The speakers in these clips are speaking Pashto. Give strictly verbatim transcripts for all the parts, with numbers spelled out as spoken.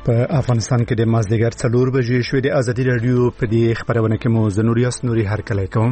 په افغانستان کې د مازدیګر څلور بجې شوې د ازادي رادیو په دې خبرونه کې مو زنوریاس نوري هرکلی کوم.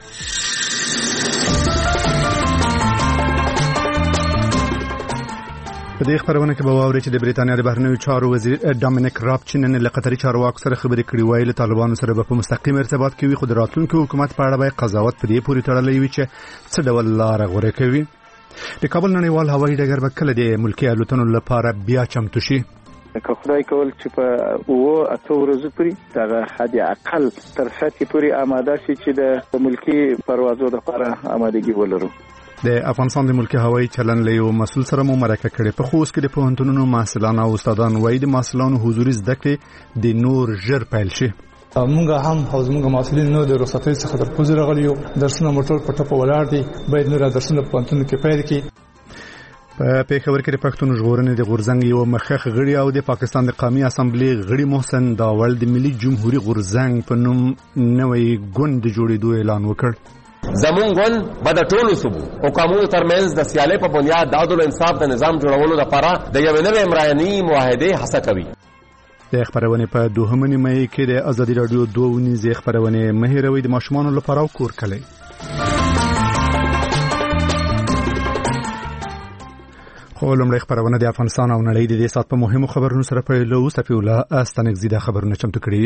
په دې خبرونه کې به واورئ چې د بریتانیا د بهرنیو چارو وزیر ډامینیک راب چې نن له قطري چارواکو سره خبرې کړې وای له طالبانو سره به په مستقیم ارتباط کوي، خو د راتلونکي حکومت په اړه به قضاوت په دې پورې تړلی وي چې څه ډول لاره غوره کوي. د کابل نړیوال هوایي ډګر به کله د ملکي الوتنو لپاره بیا چمتو شي. که خدای کول چې په اوه اته ورځې پورې دغه حد اقل تر سطحې پورې آماده شي چې د ملکي پروازو لپاره آمادګي ولرو. د افغانستان د ملکي هوایي چلن له یو مسول سره مو مرکه کړې. په خوست کې د پوهنتونونو محصلان او استادان وایي د محصلانو حضوري زده کړې د نور ژر پیل شي. مونږ هم حوز مونږ محصلین نو د رخصتۍ څخه تر پوزې راغلي یو درسونه موټر په ټپه ولاړ دي، باید نور درسونه په پوهنتون کې پیل کړي. په پیښور کې د پښتون ژغورنې د غورځنګ یو مخخ غړي او د پاکستان د قومي اسامبلې غړي محسن داول د ملي جمهوریت غورځنګ په نوم نوې ګوند جوړېدو اعلان وکړ. زمون ګوند به د ټولو صوبو حکومتونو ترمنځ د سیالۍ په بنیاد د عدل او انصاف د نظام جوړولو لپاره د یوې نوې عمراني معاهدې هڅه کوي. د خبرونه په دوهمه نیمه کې د ازادي رادیو دوه ونیزه خبرونه مهیروي د ماشومان لپاره او کور کلی. خو لومړی خبرونه د افغانستان او نړۍ د دې سات په مهمو خبرونو سره پیلو. صفی الله استنګزی د خبرونه چمتو کړي.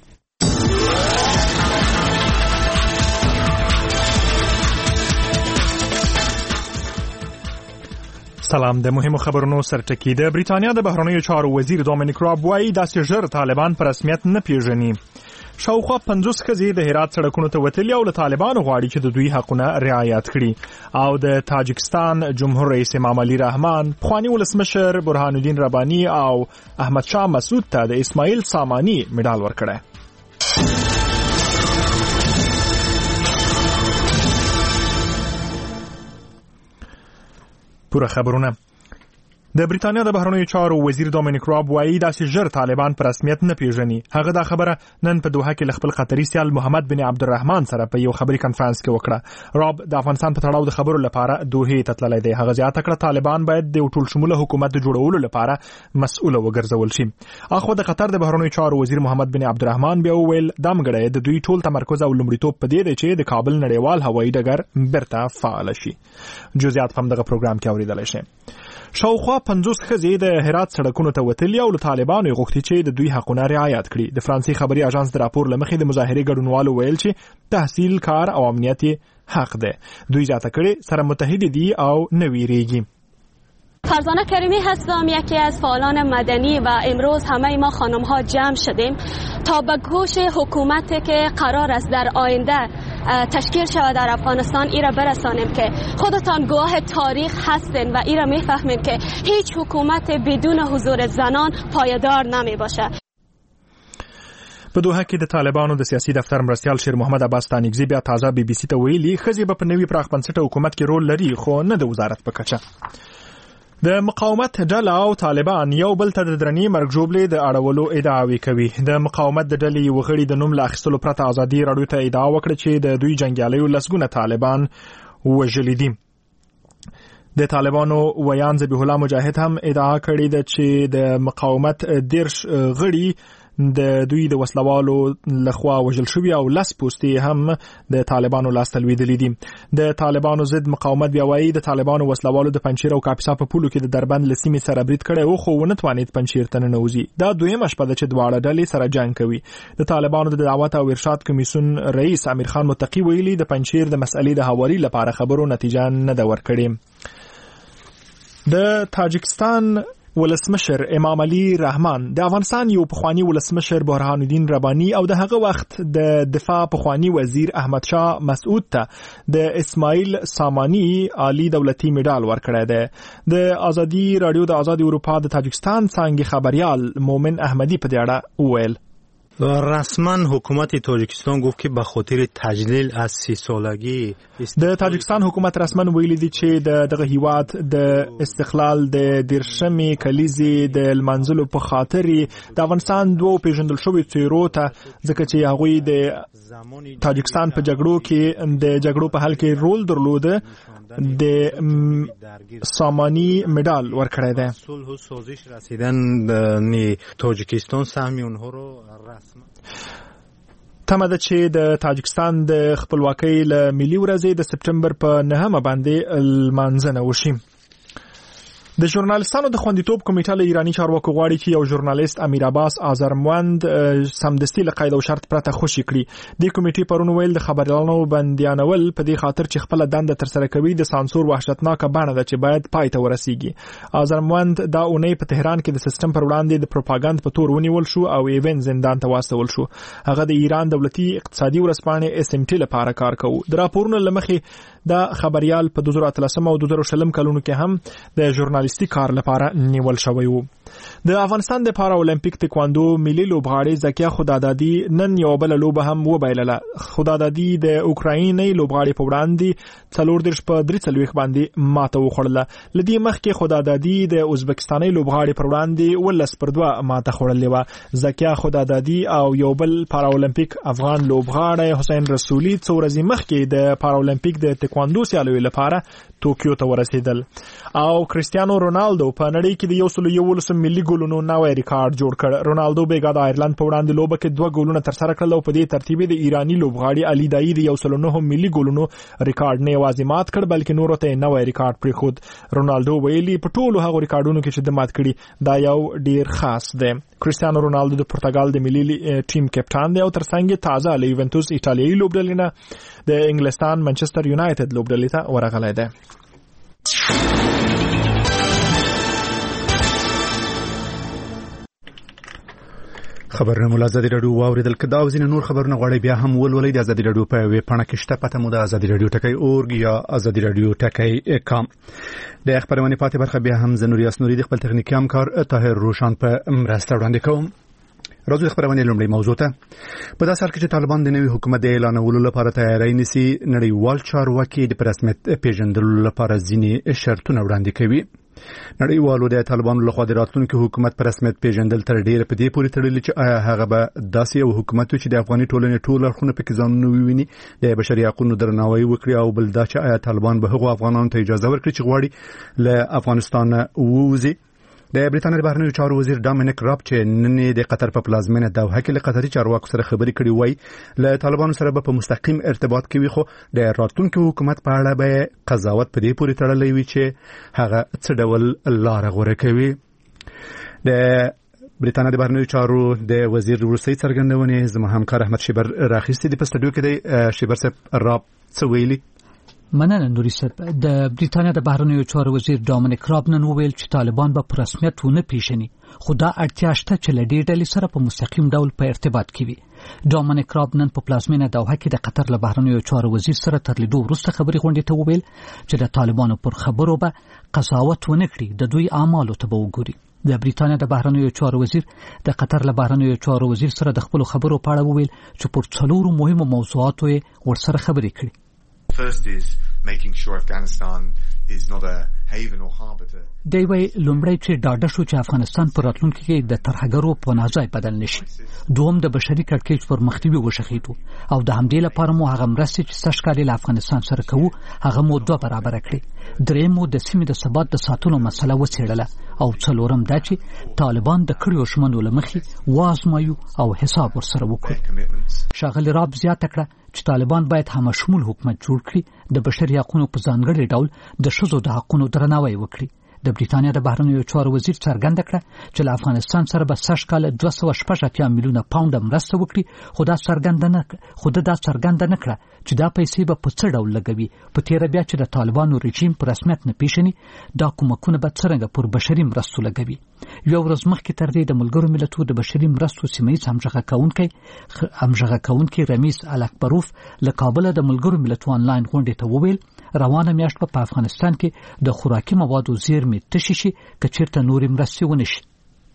سلام. د مهمو خبرونو سرټکی. د بریتانیا د بهرنیو چارو وزیر ډامینیک راب وایي داسې ژر طالبان په رسمیت نه پیژني. شاوخوا پنځوس ښځې د هرات سړکونو ته وتلي او له طالبانو غواړي چې د دوی حقونه رعایت کړي. او د تاجکستان جمهور رئیس امام علي رحمان، پخوانی ولسمشر برهان الدین رباني او احمد شاه مسعود ته د اسماعیل سامانی مډال ورکړی. پوره خبرونه. د بریتانیا د بهرنیو چارو وزیر ډامینیک راب وایي داسې ژر طالبان په رسمیت نه پیژني. هغه دا خبره نن په دوحه کې له خپل قطري سیال محمد بن عبدالرحمن سره په یو خبري کانفرنس کې وکړه. راب د افغانستان په تړاو د خبرو لپاره دوحه ته تللی دی. هغه زیاته کړه طالبان باید د ټول شموله حکومت جوړولو لپاره مسؤل وګرځول شي. اخو د قطر د بهرنیو چارو وزیر محمد بن عبدالرحمن بیا وویل دا مګړی د دوی ټول تمرکز او لومړیتوب په دې دی چې د کابل نړیوال هوایي ډګر بیرته فعال شي. جزئیات هم دغه پروګرام کې اوریدلای شئ. شاوخوا پنځوس ښځې د هرات سړکونو ته وتلي او له طالبانو غوښتي چې د دوی حقونه رعایت کړي. د فرانسې خبري اژانس د راپور له مخې د مظاهرې ګډونوالو ویل چې تحصیل، کار او امنیت حق ده. دوی ذاته کړي سره متحد دي او نه ویریږي. فرزانه کریمی هستم، یکی از فعالان مدنی و امروز همه ما خانم ها جمع شدیم تا به گوش حکومتی که قرار است در آینده تشکیل شود در افغانستان ای را برسانیم که خودتان گواه تاریخ هستین و ای را میفهمین که هیچ حکومت بدون حضور زنان پایدار نمی باشه. په دوحه کې د طالبانو د سیاسي دفتر مرستیال شیر محمد عباس تانیګزی بیا تازه بي بي سي ته ویلي ښځې به په نوي پراخ بنسټه حکومت کې رول لري، خو نه د وزارت په کچه. د مقاومت ډله او طالبان یو بل ته د درنې مرګ ژوبلې د اړولو ادعاوې کوي. د مقاومت د ډلې یو غړي د نوم له اخیستلو پرته ازادي راډیو ته ادعا وکړه چې د دوی جنګیالیو لسګونه طالبان وژلي دي. د طالبانو ویان ذبیح الله مجاهد هم ادعا کړې ده چې د مقاومت دیرش غړي د دوی د وسلوالو لخوا وژل شوي او لس پوستې هم د طالبانو لاس ته لوېدلي دي. د طالبانو ضد مقاومت بیا وایي د طالبانو وسلوالو د پنجشیر او کاپیسا په پولو کې د دربند له سیمې سره برید کړی و، خو ونه توانید پنجشیر ته ننوځي. دا دویمه شپه ده چې دواړه ډلې سره جنګ کوي. د طالبانو د دعوت او ارشاد کمیسیون رئیس امیر خان متقی ویلي د پنجشیر د مسئلې د هواري لپاره خبرو نتیجه نه ده ورکړې. د تاجکستان ولسمشر امام علي رحمان د افغانستان یو پخوانی ولسمشر برهان الدین رباني او د هغه وخت د دفاع پخوانی وزیر احمد شاه مسعود ته د اسماعیل سامانی عالی دولتي مډال ورکړی دی. د ازادي رادیو د آزاد اروپا د تاجکستان څنګه خبريال مومن احمدي په دې اړه وویل. رسما حکومت تاجیکستان گفت که به خاطر تجلیل از سی سالگی د تاجیکستان حکومت رسما ویلي دي چې د دغه هیواد د استقلال د دیرشمې کلیزې د لمانځلو په خاطر د افغانستان دوه پیژندل شوی څیرو ته ځکه چې هغوی د تاجیکستان په جګړو کې د جګړو په حل کې رول درلوده د سامانی مډال ورکړی دی. صلح و سازش رسیدن تاجیکستان سهمی اونها رو رسما تمه ده چې د تاجیکستان د خپلواکۍ له ملي ورځې د سپټمبر په نهمه باندې لمانځنه وشي. د ژورنالیستانو د خوندیتوب کمیټه له ایرانی چارواکو غواړي چې یو ژورنالیست امیر عباس آذرموند سمدستي له قید او شرط پرته خوشي کړي. د کمیټې پرون ویل د خبريالانو بندیانول په دې خاطر چې خپل دنده تر سره کوي د سانسور وحشتناکه بڼه ده چې باید پای ته ورسیږي. آذرموند دا اونۍ په تهران کې د سیستم پر وړاندې د پروپاګاند په تور ونیول شو او ایون زندان ته واستول شو. هغه د ایران دولتي اقتصادي ورځپاڼې اس ام ټي لپاره کار کوي. د راپورونو لمخې دا خبريال په دوه زره اتلسم او دوه زره شلم کلونو کې هم د ژورنالیستي کار لپاره نیول شوی وو. د افغانستان د پارا اولمپیک تکواندو ملي لوبغاړي زکیه خدادادي نن یو بل لوبه هم وبایلله. خدادادي د اوکرایني لوبغاړي په وړاندې څلور درش په درې څلويخ باندې ماته وخوړله. لدی مخکې خدادادي د ازبکستاني لوبغاړي پر وړاندې ولس پر دوه ماته خوړلې و. زکیه خدادادي او یو بل پارا اولمپیک افغان لوبغاړي حسین رسولي څو ورځې مخکې د پارا اولمپیک د تکواندو سیالیو لپاره ټوکیو ته ورسېدل. او کریستیانو رونالدو په نړۍ کې د یو سل یو لسم ملي ګولونو نوی ریکارډ جوړ کړ. رونالدو بیګا د آیرلند په وړاندې لوبه کې دوه ګولونه تر سره کړل او په دې ترتیب د ایرانی لوبغاړي علي دایی د یو سل نه ملي ګولونو ریکارډ نه یوازې مات کړ بلکې نورو ته نوی ریکارډ پریښود. رونالدو ویلي په ټولو هغو ریکارډونو کې چې د مات کړي دا یو ډیر خاص دی. کریستیانو رونالدو د پرتګال د ملي ټیم کپټان دی او ترڅنګ تازه له یوونټوس ایټالیایي لوبډلې نه د انګلستان منچستر یونایټډ لوبډلې ته ورغلی دی. خبرونه مول ازادي رادیو واوریدل کدا او زین نور خبرونه غواړي بیا هم ولولئ د ازادي رادیو په ویب پاڼه کې شته پته مو د ازادي رادیو ټکی اورګ یا ازادي رادیو ټکی کام. د خبرونه پاتې برخه بیا هم زنوریاس نوري د خپل تخنیکی همکار طاهر روشان په مرسته وړاندې کوم. راځو خبرونه لومړی موضوع ته. په داسې حال کې چې طالبان د نوي حکومت د اعلانولو لپاره تیاری نیسي نړیوال چارواکي د رسمیت پیژندلو لپاره ځینې شرطونه وړاندې کوي. نړیوالو د طالبانو لخوا د راتلونکي حکومت پر رسمیت پیژندل تر ډیره په دې پورې تړلي چې آیا هغه به داسې یو حکومت چې د افغاني ټولنې ټول اړخونه پکې ځانونه وویني د بشري حقوقو درناوی وکړي او بل دا چې آیا طالبان به هغو افغانانو ته اجازه ورکړي چې غواړي له افغانستان ووځي. د بریتانیا د بهرنیو چارو وزیر ډامینیک راب چې نن د قطر په پلازمینه دوحه کې له قطري چارواکو سره خبرې کړې وای له طالبانو سره په مستقیم ارتباط کوي خو د راتلونکي حکومت په اړه به قضاوت په دې پورې تړلی وي چې هغه څه ډول لار غوره کوي. د بریتانیا د بهرنیو چارو د وزیر وروستۍ څرګندونې زما همکار احمد شیبر راخیستې د په سټوډیو کې دی. شیبر صاحب راب څه ویلي؟ مننه نوري صاحب. د بریتانیا د بهرنیو چارو وزیر ډامینیک راب نن وویل چې طالبان به په رسمیت ونه پیژني خو دا اړتیا شته چې له دې ډلې سره په مستقیم ډول په ارتباط کې وي. ډامینیک راب نن په پلازمینه دوحه کې د قطر له بهرنیو چارو وزیر سره تر لیدو وروسته خبرې غونډې ته وویل چې د طالبانو پر خبرو به قضاوت ونه کړي د دوی اعمالو ته به وګوري. د بریتانیا د بهرنیو چارو وزیر د قطر له بهرنیو چارو وزیر سره د خپل خبرو په اړه وویل چې پر څلورو مهمو موضوعاتو یې ورسره خبرې کړې. First is making sure Afghanistan is not a haven or harbor to دی وی لومړی چې ډاډه شو چې افغانستان پر راتلونکي کې د ترهګرو پناه ځای بدل نشي. دوم د بشري کړکېچ پر مخنیوي وشخېدو او د همدې لپاره مو هغه مرستې چې سږ کال له افغانستان سره کوو هغه مو دوه برابره کړې. درېیم مو د سیمې د ثبات د ساتلو مسله وڅېړله او څلورم دا چې طالبان د کړیو ژمنو له مخې وازمایو او حساب ورسره وکړو. ښاغلي راب زیاته کړه چې طالبان باید همشمول حکومت جوړ کړي د بشري حقوقو په ځانګړي ډول د ښځو د حقوقو درناوی وکړي. د بریتانیا د بهرنیو چارو وزیر څرګنده کړه چې له افغانستان سره به سږ کال دوه سوه شپږ اتیا میلیونه پاونډه مرسته وکړي خو دا څرګنده نه خو دا څرګنده نه کړه چې دا پیسې به په څه ډول لګوي. په تېره بیا چې د طالبانو رژیم په رسمیت نه پیژني دا کومکونه به څرنګه پر بشري مرستو لګوي. یو ورځ مخکې تر دې د ملګرو ملتونو د بشري مرستو سیمه‌ییز همغږي کوونکی همغږي کوونکی رمیز الکبروف له کابل د ملګرو ملتونو آنلاین غونډې ته وویل روانه میاشت په افغانستان کې د خوراکي موادو زیرمې تشې شي که چیرته نورې مرستې ونه شي.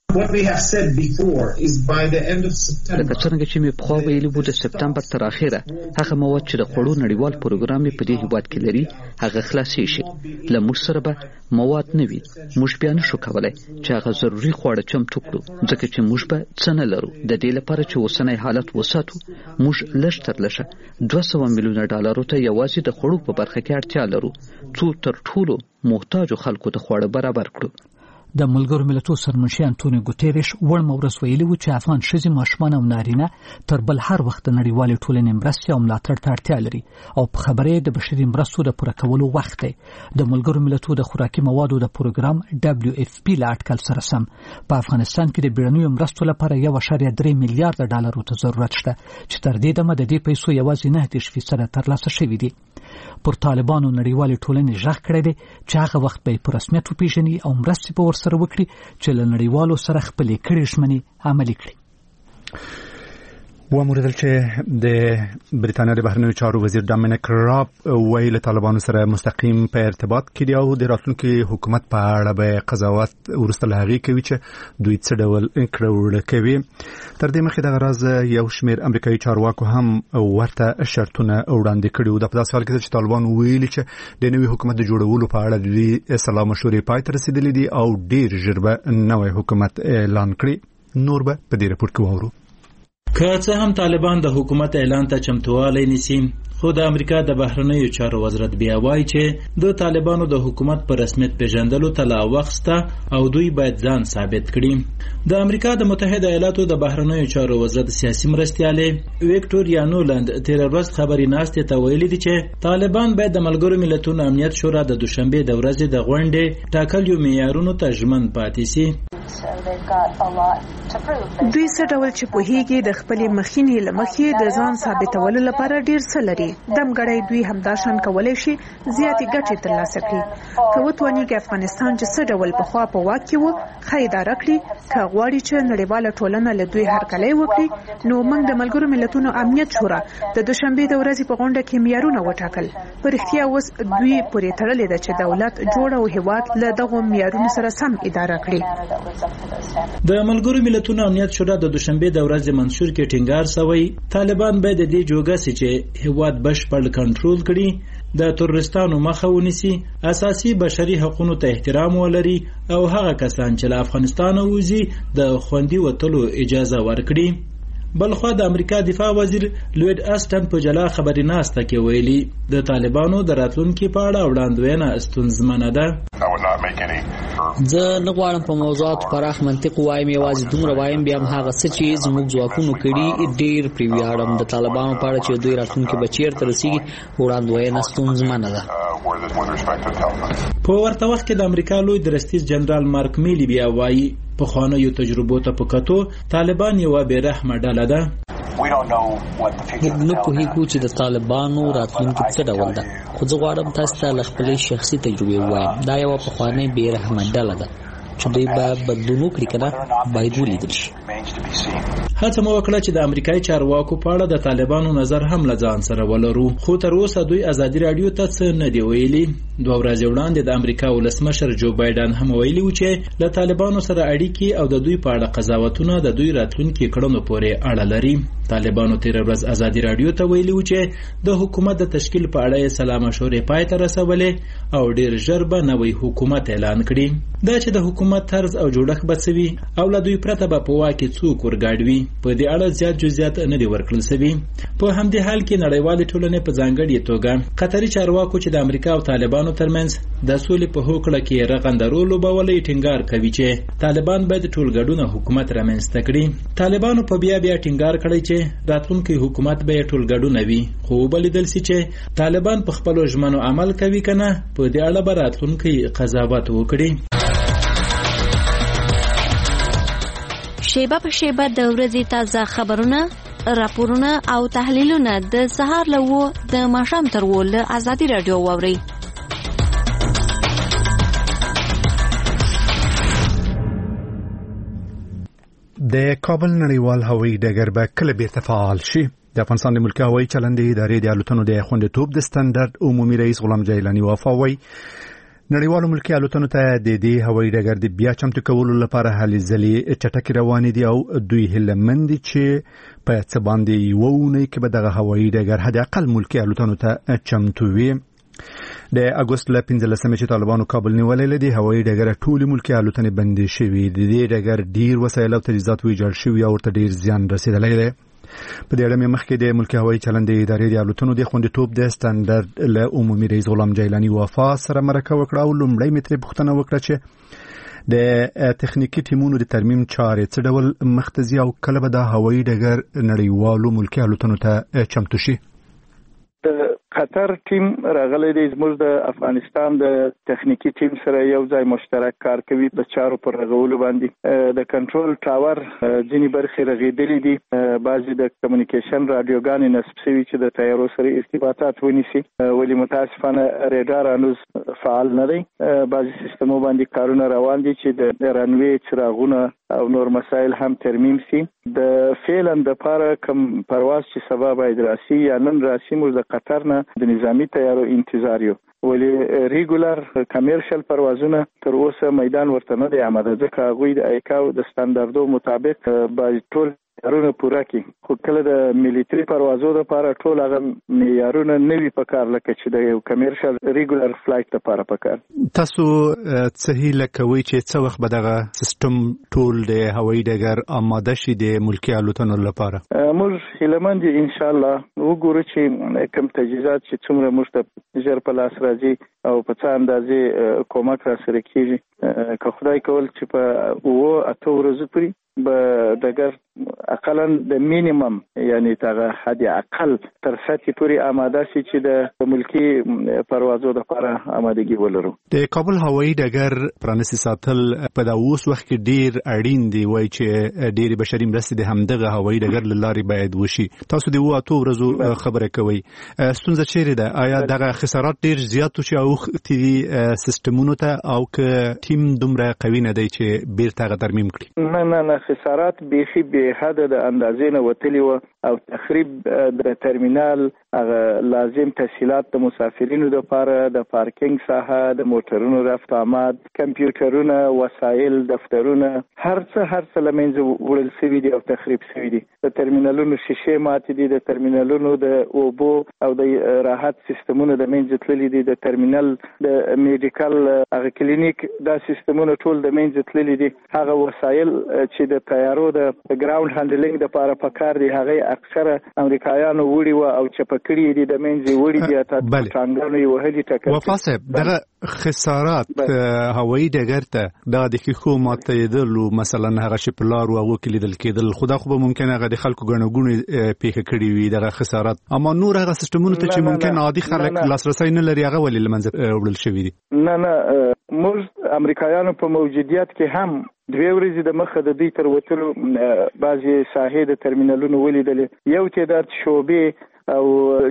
What we have said before is by the end of September. لکه څنګه چې مې پخوا ویلي وو د سپتمبر تر اخره هغه مواد چې د خوړو نړیوال پروګرام په دې هیواد کې لري هغه خلاصې شي. له موږ سره به مواد نه وي. موږ بیا نشو کولی چې هغه ضروري خواړه چمتو کړو ځکه چې موږ به څه نه لرو. د دې لپاره چې اوسنی حالت وساتو موږ لږ تر لږه دوه سوه میلیونه ډالرو ته یوازې د خوړو په برخه کې اړتیا لرو څو تر ټولو محتاجو خلکو ته خواړه برابر کړو. د ملګرو ملتونو سرمنشي انټونیو ګوتيريش وړ مورس ویلي و چې افغان ښځې ماشومان او نارینه تر بل هر وخت د نړیوالې ټولنې مرستې او ملاتړ ته اړتیا لري او په خبره د بشري مرستو د پوره کولو وخت دی. د ملګرو ملتونو د خوراکي موادو د پروګرام دبليو اف پی له اټکل سره سم په افغانستان کې د بیړنیو مرستو لپاره یو اشاریه درې میلیارډ ډالرو ته ضرورت شته چې تر دې دمه د دې پیسو یوازې نه دېرش فیصده ترلاسه شوي دي. پر طالبانو نړیوالې ټولنې غږ کړی دی چې هغه وخت به په رسمیت وپیژني او مرستې به ورسره وکړي چې له نړیوالو سره خپلې کړې ژمنې عملي کړي. وموردل چې د بریتانیا د بهرنیو چارو وزیر ډامینیک راب ویل طالبانو سره مستقیم په ارتباط کې دی او د راتلونکي حکومت په اړه به قضاوت ورسته لهغې کوي چې دوی څه ډول کړه کوي. تر دې مخکې دغه راز یو شمېر امریکایي چارواکو هم ورته شرطونه وړاندې کړي وو. د په داسې حال کې چې طالبان ویلي چې د نوي حکومت د جوړولو په اړه د سلا مشورې پای ته رسېدلې دي او ډېر ژر به نوی حکومت اعلان کړي. نور به په دې راپور کې واورو. که څه هم طالبان د حکومت اعلان ته چمتووالی نیسي خو د امریکا د بهرنیو چارو وزارت بیا وایي چې د طالبانو د حکومت په رسمیت پیژندلو ته لا وخت شته او دوی باید ځان ثابت کړي. د امریکا د متحده ایالاتو د بهرنیو چارو وزارت سیاسي مرستیاله ویکټوریا نولند تیر ورځ خبري ناشته ته ویلي دي چې طالبان باید د ملګرو ملتونو امنیت شورا د دوشنبه د ورځې د غونډې ټاکلو معیارونو ته ژمن پاتې شي. دوی څه ډول چې پوهیږي د خپلې مخینې لمخې د ځان ثابتولو لپاره ډیر څه لري. دمګړی دوی همدا شان کولای شي زیاتې ګټې ترلاسه کړي. که وتوانیږي افغانستان چې څه ډول پخوا په واک کې و ښه اداره کړي، که غواړي چې نړیواله ټولنه له دوی هرکلی وکړي، نو موږ د ملګرو ملتونو امنیت شورا د دوشنبې د ورځې په غونډه کې معیارونه وټاکل. په رښتیا اوس دوی پورې تړلې ده چې دولت جوړ او هیواد له دغو معیارونو سره سم اداره کړي. د ملګرو ملتونو امنیت شورا د دوشنبه د ورځې منشور کې ټینګار شوی طالبان باید د دې جوګه سي چې هیواد بشپړ کنټرول کړي، د تروریستانو مخه ونیسي، اساسي بشري حقوقو ته احترام ولري او هغه کسان چې له افغانستان وځي د خوندي وټلو اجازه ورکړي. بلخوا د امریکا دفاع وزیر لوید آسټن په جلا خبري ناسته کې ویلي د طالبانو د راتلونکي په اړه وړاندوینه ستونزمنه ده. زه نه غواړم په موضوعات پراخ منطق وایم، یوازې دومره وایم بیا هم هغه څه چې زموږ ځواکونو کړي ډېر پرې ویاړم. د طالبانو په اړه چې دوی راتلونکي به چیرته رسېږي وړاندوینه ستونزمنه ده. په ورته وخت کې د امریکا لوی درستیز جنرال مارک میلی بیا وایي پخوانیو تجربو ته په کتو طالبان یوه بې رحمه ډله ده. موږ نه پوهیږو چې د طالبانو راتلونکي څه ډول ده، خو زه غواړم تاسو ته له خپلې شخصي تجربې ووایم. دا یوه پخوانۍ بې رحمه ډله ده چې دوی به بدلون وکړي که نه باید ولیدل شي. هڅه مو وکړه چې د امریکایي چارواکو په اړه د طالبانو نظر هم له ځان سره ولرو، خو تر اوسه دوی ازادي راډیو ته څه نه دی ویلي. دوه ورځې وړاندې د امریکا ولسمشر جو بایدن هم ویلي و چې له طالبانو سره اړیکې او د دوی په اړه قضاوتونه د دوی راتلونکي کړنو پورې اړه لري. طالبانو تیر ورځ ازادي راډیو ته ویلي و چې د حکومت د تشکیل په اړه یې سلا مشورې پای ته رسولې او ډیر ژر به نوی حکومت اعلان کړي. دا چې د حکومت طرز او جوړښت به څه وي او له دوی پرته به په واک کې څوک ورګاډوي په دې اړه زیات جزئیات نه دي ورکړل شوي. په همدې حال کې نړیوالې ټولنې په ځانګړې توګه قطري چارواکو چې د امریکا او طالبانو ترمنځ د سولې په هوکړه کې رغنده رول لوبولی ټینګار کوي چې طالبان باید ټولګډونه حکومت رامنځته کړي. طالبانو په بیا بیا ټینګار کړی چې راتلونکي حکومت به ټولګډونه وي، خو وبلیدل سي چې طالبان په خپلو ژمنو عمل کوي که نه په دې اړه به راتلونکي قضاوت وکړي. شیبه په شیبه د ورځې تازه خبرونه، راپورونه او تحلیلونه د سهار له اوه د ماښام تر اوه له ازادي راډیو واورئ. د کابل نړیوال هوایي ډګر به کله بیرته فعال شي. د افغانستان د ملکي هوایي چلندې ادارې د الوتنو د خوندیتوب د سټنډرډ عمومي رئیس غلام جیلاني وفا وایي نړیوالو ملکی الوتنو ته د دې هوایي ډګر د بیا چمتو کولو لپاره هلې ځلې چټکې روانې دي او دوی هیلهمند دي چې په څه باندې یوه اونۍ کې به دغه هوایي ډګر حد اقل ملکی الوتنو ته چمتو وي. د اګوست له پنځلسمې چې طالبانو کابل نیولې دي هوایي ډګر ټول ملکی الوتنې بندې شوې دي. د دې ډګر ډیر وسایل او تجهیزات ویجاړ شوي او ورته ډیر زیان رسیدلی دی. په دې اړه مې مخکې د ملکی هوایي چلند د ادارې د الوتنو د خوندیتوب د سټانډرډ له عمومي رئیس غلام جیلاني وفا سره مرکه وکړه او لومړی مې ترې پوښتنه وکړه چې د تخنیکي ټیمونو د ترمیم چارې څه ډول مخته ځي او کله به دا هوایي ډګر نړیوالو ملکی الوتنو ته چمتو شي. د قطر ټیم راغلی دی زموږ د افغانستان د تخنیکی ټیم سره یو ځای مشترک کار کوي د چارو پر رغولو باندې. د کنټرول ټاور ځینې برخې رغېدلې دي، بعضې د کمیونیکیشن رادیوګانې نصب شوي چې د طیارو سره ارتباطات ونیسي، ولې متاسفانه ریډار هنوز فعال نه دی. بعضې سیستمو باندې کارونه روان دي چې د رنوې څراغونه او نور مسایل هم ترمیم سي. د فعلا د پاره کم پرواز چې سبا باید راسي یا نن راسي موږ د قطر نه د نظامی طیارو انتظار یو، ولی ریګولر کمرشل پروازونه تر اوسه میدان ورته نه دی آماده، ځکه هغوی د ایکاو د سټانډردو مطابق باید ټول معیارونه پوره کړي، خو کله د ملیټري پروازو لپاره ټول هغه معیارونه نه وي په کار لکه چې د یو کمرشل ریګولر فلایټ لپاره په کار. تاسو څه هیله کوئ چې څه وخت به دغه سیستم ټول د هوایي ډګر آماده شي د ملکي الوتنو لپاره؟ موږ هیلهمند یو ان شاء الله وګورو چې کوم تجهیزات چې څومره موږ ته ژر په لاس راځي او په څه اندازې کومک را سره کیږي، که خدای کول چې په اوه اته ورځو پورې به ډګر اقلا د مینیمم یعنی تغه حد اقل تر سطح پورې آماده شي چې د ملکی پروازو لپاره آمادګي ولرو. د کابل هوایي ډګر پرانیستي ساتل په دا اوس وخت کې ډیر اړین دی، وایي چې ډیر بشري مرستې د همدغه هوایي ډګر له لارې باید وشي. تاسو د اوه اته ورځو خبره کوئ، ستونزه چیرې ده؟ آیا دغه خسارات ډیر زیات شي او تي سیستمونو ته او که ټیم دومره قوي نه دی چې بیرته هغه ترمیم کړي؟ نه نه نه خسارات بیخي به حد د اندازې نه وتلی و او تخریب د ترمینال هغه لازم تسهیلات د مسافرینو لپاره د پارکینګ ساحه، د موټرونو رفت آمد، کمپیوټرونه، وسایل، دفترونه، هر څه هر څه له منځه وړل شوي دي او تخریب شوي دي. د ترمینالونو شیشې ماتې دي، د ترمینالونو د اوبو او د راحت سیستمونه د منځه تللي دي، د ترمینل د میډیکل هغه کلینیک دا سیستمونه ټول د منځه تللي دي. هغه وسایل چې د طیارو د ګراوند هانډلینګ لپاره پکار دي هغه اکثره امریکایانو وړي و او چې پکړي دي د منځي وړي دي ته ټانګانو یو هلي ټکر. وفا صاحب دغه خسارات هوایي ډګر ته دا د خو ماتېدل مثلا هغه شپلار او هغه کې لیدل کېدل، خدا خو به ممکن هغه د خلکو غنوګونی پیښه کړي وي دغه خسارات، اما نور هغه سیستمونه ته چې ممکن عادي خلک لاسرسي نه لري هغه ولې لمنځه وړل شوی دي؟ نه نه موږ امریکایانو په موجودیت کې هم دوی ورځې د مخه د دوی تر وتلو بعضي ساحې د ترمینالونو ولیدلې، یو تعداد شوبې او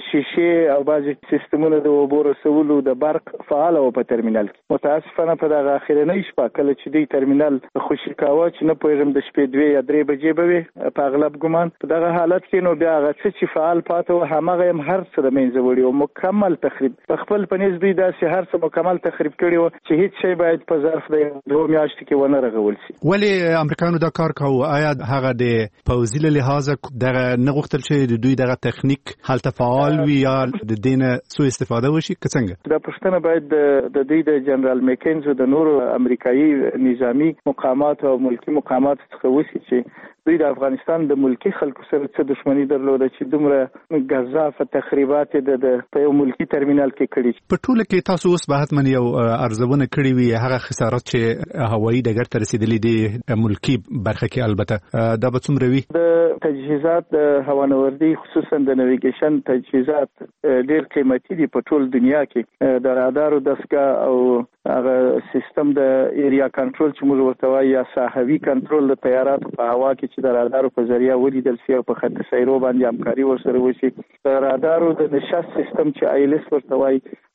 شیشې او بعضي سیستمونه د اوبو رسولو د برق فعال او په ترمینال کې. متاسفانه په دغه اخرنۍ شپه کله چې دوی ترمینال خوشي کاوه چې نه پوهېږم د شپې دوه یا درې بجې به وي په اغلب ګمان، په دغه حالت کې نو بیا هغه څه چې فعال پاته و همغه هم هر څه د منځه وړي او مکمل تخریب په خپل په نسبت دوی داسې هر څه مکمل تخریب کړي و چې هیڅ شی باید په ظرف د دوه میاشتې کې ونه رغول شي. ولې امریکایانو دا کار کاوه؟ آیا هغه د پوځي له لحاظه دغه نه غوښتل چې د دوی دغه تخنیک هلته فعال وي یا د دینه سو استفاده وشي که څنګه؟ دا پښتنه باید د دوی د جنرال میکنز د نورو امریکایي نظامی مقامات او ملکی مقامات څخه وشي چې دوی د افغانستان د ملکی خلکو سره څه دښمنی درلوده چې دومره غزاف تخریبات د په یو ملکی ترمینال کې کړي. په ټوله کې تاسو اوس به حتمن یو ارزونه کړی وي هغه خسارات چې هوایي ډګر ته رسیدلې دي ملکی برخه کې، البته دا به څومره وي؟ د تجهیزات د هوانوردی خصوصا د نیویګیشن تجهیزات ډیر قیمتي دي په ټول دنیا کې، د رادارو دستګاه او هغه سیستم د ایریا کنټرول چې موږ ورته وایي یا ساحوي کنټرول د طیاراتو په هوا کې چې د رادارو په ذریعہ ولیدل شي او په خط سیرو باندې همکاري ورسره وشي، د رادارو د نشست سیستم چې آی ایل اس ورته وایي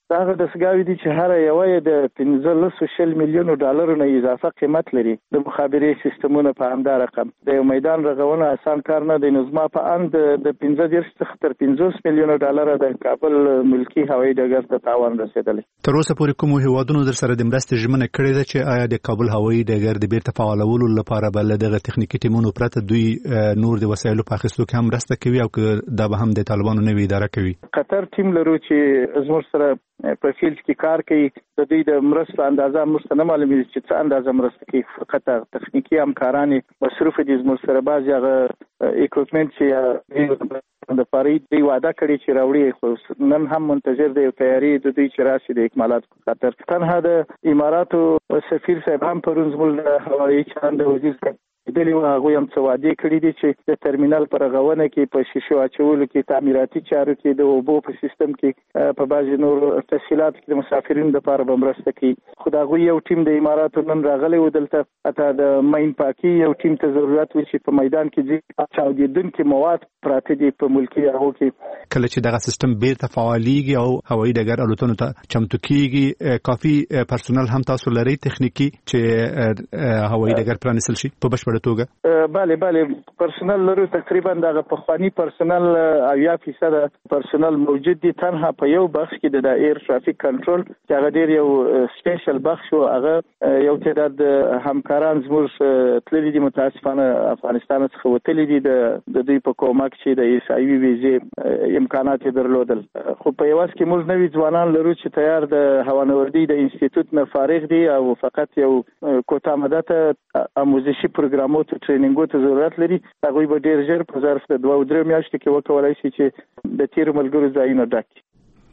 دا هغه دستګاوې دي چې هر یو یې د پنځلسو شل میلیونو ډالرو نه اضافه قیمت لري. د مخابرې سیستمونه په همدا رقم د یو میدان رغونه آسان کار نه دی. نو زما په اند د پنځه دېرش څخه تر پنځوس میلیونو ډالره د کابل ملکی هوایي ډګر ته تاوان رسېدلی. تر اوسه پورې کومو هیوادونو در سره د مرستې ژمنه کړې ده چې آیا د کابل هوایي ډګر د بیرته فعالولو لپاره بل دغه تخنیکی ټیمونو پرته دوی نور د وسایلو په اخیستلو کې هم مرسته کوي او که دا به هم د طالبانو نوې اداره کوي؟ قطر ټیم لرو چې زموږ سره په فیلډ کې کار کوي. د دوی د مرستو اندازه موږ ته نه معلومیږي چې څه اندازه مرسته کوي. فقط تخنیکی همکاران مصروف دي. زموږ سره بعضې هغه اکوپمنټ چې د پاره دوی وعده کړې چې راوړي، خو نن هم منتظر دی تیاری د دوی چې راشي د اکمالات په خاطر. تنها د اماراتو سفیر صاحب هم پرون زموږ هوایي چلند وزیر دلی و هغه هم څه وعده کړې دي چې د ترمینل پر غوونه کې په شیشو اچولو کې تعمیراتي چارو کې د اوبو په سیستم کې په بعضي نور تفصیلات کې د مسافرینو لپاره به مرسته کوي. خو دا غوي یو ټیم د اماراتو نن راغلی و دلته. اته د ماین پاکي یو ټیم ته ضرورت و چې په میدان کې ځي چاودیدونکي مواد پراته دي په ملکی هغو کې. کله چې دغه سیستم بیرته فعالیږي او هوایي ډګر الوتنو ته چمتو کیږي، کافي پرسونل هم تاسو لري تخنیکی چې هوایي ډګر پرانیستل شي په بشپړ توګه؟ بله بله پرسونل لرو. تقریبا دغه پخوانی پرسونل اویا فیصد پرسونل موجود دي. تنها په یو بخش کې د ایر ترافیک کنټرول چې هغه ډیر یو سپیشل بخش و، هغه یو تعداد همکاران زموږ تللي دي. متاسفانه افغانستان څخه وتلي دي د دوی په کومک چې د ایسایوي ویزې امکانات درلودل. خو په یواز کې موږ نوي ځوانان لرو چې تیار د هوانوردي د انسټیټیوټ نه فارغ دي او فقط یو کوټه مدته آموزشي پروګرامو ته ټرینینګو ته ضرورت لري. هغوی به ډیر ژر په ظرف د دوه او درې میاشتو کې وکولای شي چې د تیرو ملګرو ځایونه ډک کړي.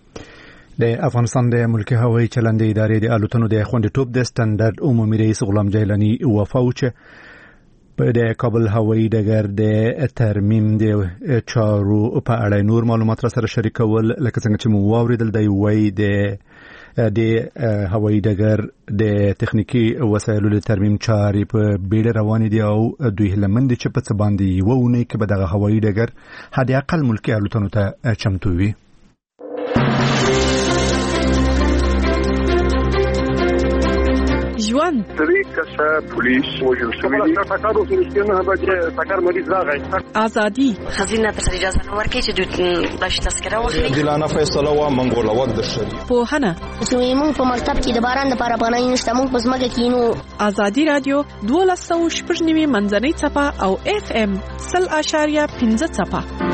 د افغانستان د ملکی هوایي چلند ادارې د الوتنو د خوندیتوب د سټنډرډ عمومي رئیس غلام جیلانی وفا چې په د کابل هوایي ډګر د ترمیم د چارو په اړه نور معلومات را سره شریکول، لکه څنګه چې مو واوریدل دی وایي د د هوایي ډګر د تخنیکی وسایلو د ترمیم چارې په بیړه روانې دي او دوی هلمند چې په څه باندې وونه کې به دغه هوایي ډګر حد اقل ملکی الوتنو ته چمتو وي. ژوند درې کسه پولیس وژل شوي دي. ټکر وشو چې نه به ټکر مریض راغی. ازادي خزینه ته اجازه نه ورکړي چې دوی د تذکره واخلي. دلانه فیصله وا منګوله وخت د شری په هنه چې موږ په مکتب کې د باران لپاره پناه نشته. موږ په ځمکه کې نو ازادي رادیو دولس سوه شپږ نوي منځنۍ څپه او اف ام سل اشاریه پنځه څپه.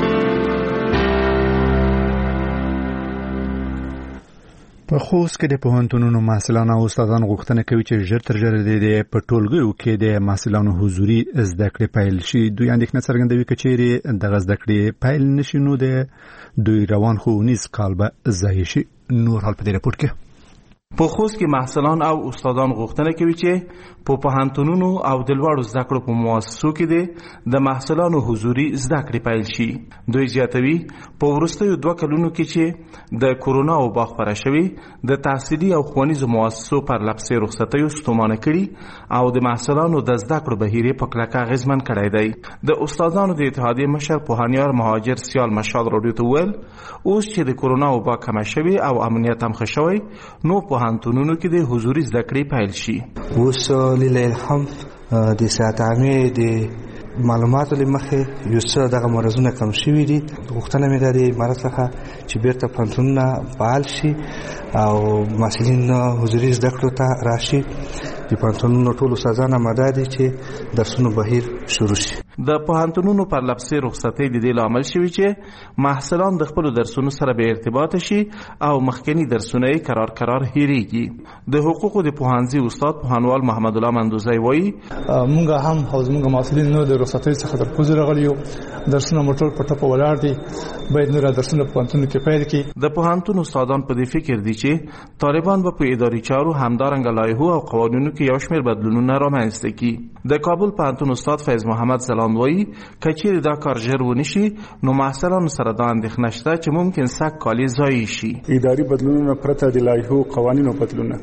په خوست کې د پوهنتونونو محصلان او استادان غوښتنه کوي چې ژر تر ژره د په ټولګیو کې د محصلانو حضوري زده کړې پیل شي. دوی اندېښنه څرګندوي چې چیرې دغه زده کړې پیل نشي نو د دوی روان ښوونیز کال به ضایع شي. نور حال په دې راپور کې په خوست کې محصلان او استادان غوښتنه کوي چې په پوهنتونونو او د لوړو زده کړو په مؤسسو کې د محصلانو حضوري زده کړې پیل شي. دوی زیاتوي په وروستیو دوه کلونو کې چې د کورونا وبا خپره شوې د تحصیلي او ښوونیزو مؤسسو پر لپسې رخصتیو ستومانه کړي او د محصلانو د زده کړو بهیر په کلکه اغېزمن کړی دی. د استادانو د اتحادیې مشر پوهنیار مهاجر سیال مشال راډیو ته وویل اوس چې د کورونا وبا کمه شوې او امنیت هم ښه شوی نو پوهنتونونو کې د حضوري زده کړې پیل شي. اوس لله الحمد د صحت عامه د معلوماتو لمخې یو څه دغه مرزونه کم شوي دي. غوښتنه مې ده د امارت څخه چې بیرته پوهنتونونه فعال شي او محصلین حضوري زده کړو ته راشي. د پوهنتونونو ټول استادان آماده دي چې درسونو بهیر شروع شي. د پوهنتونونو پر لپسې رخصتۍ د دې لامل شوي چې محصلان د خپلو درسونو سره به ارتباط شي او مخکني درسونه یې قرار قرار هېرېږي. د حقوقو د پوهنځي استاد پوهنوال محمد الله مندوزی وایي مونږ هم او زموږ محصلین نو د رخصتۍ څخه تر پوزې راغلي یو. درسونه موټر په ټپه ولاړ دي. باید نور درسونه په پوهنتونو کې پیل کړي. د پوهنتون استادان په دې فکر دي چې طالبان به په اداري چارو همدارنګه لایحو او قوانینو کې یو شمېر بدلونونه رامنځته کړي. د کابل پوهنتون استاد فیض محمد زلاند وایي که چیرې دا کار ژر ونشي نو محصلانو سره دا اندېښنه شته چې ممکن سږ کال یې ضایع شي. اداري بدلونونه پرته د لایحو قوانینو بدلونه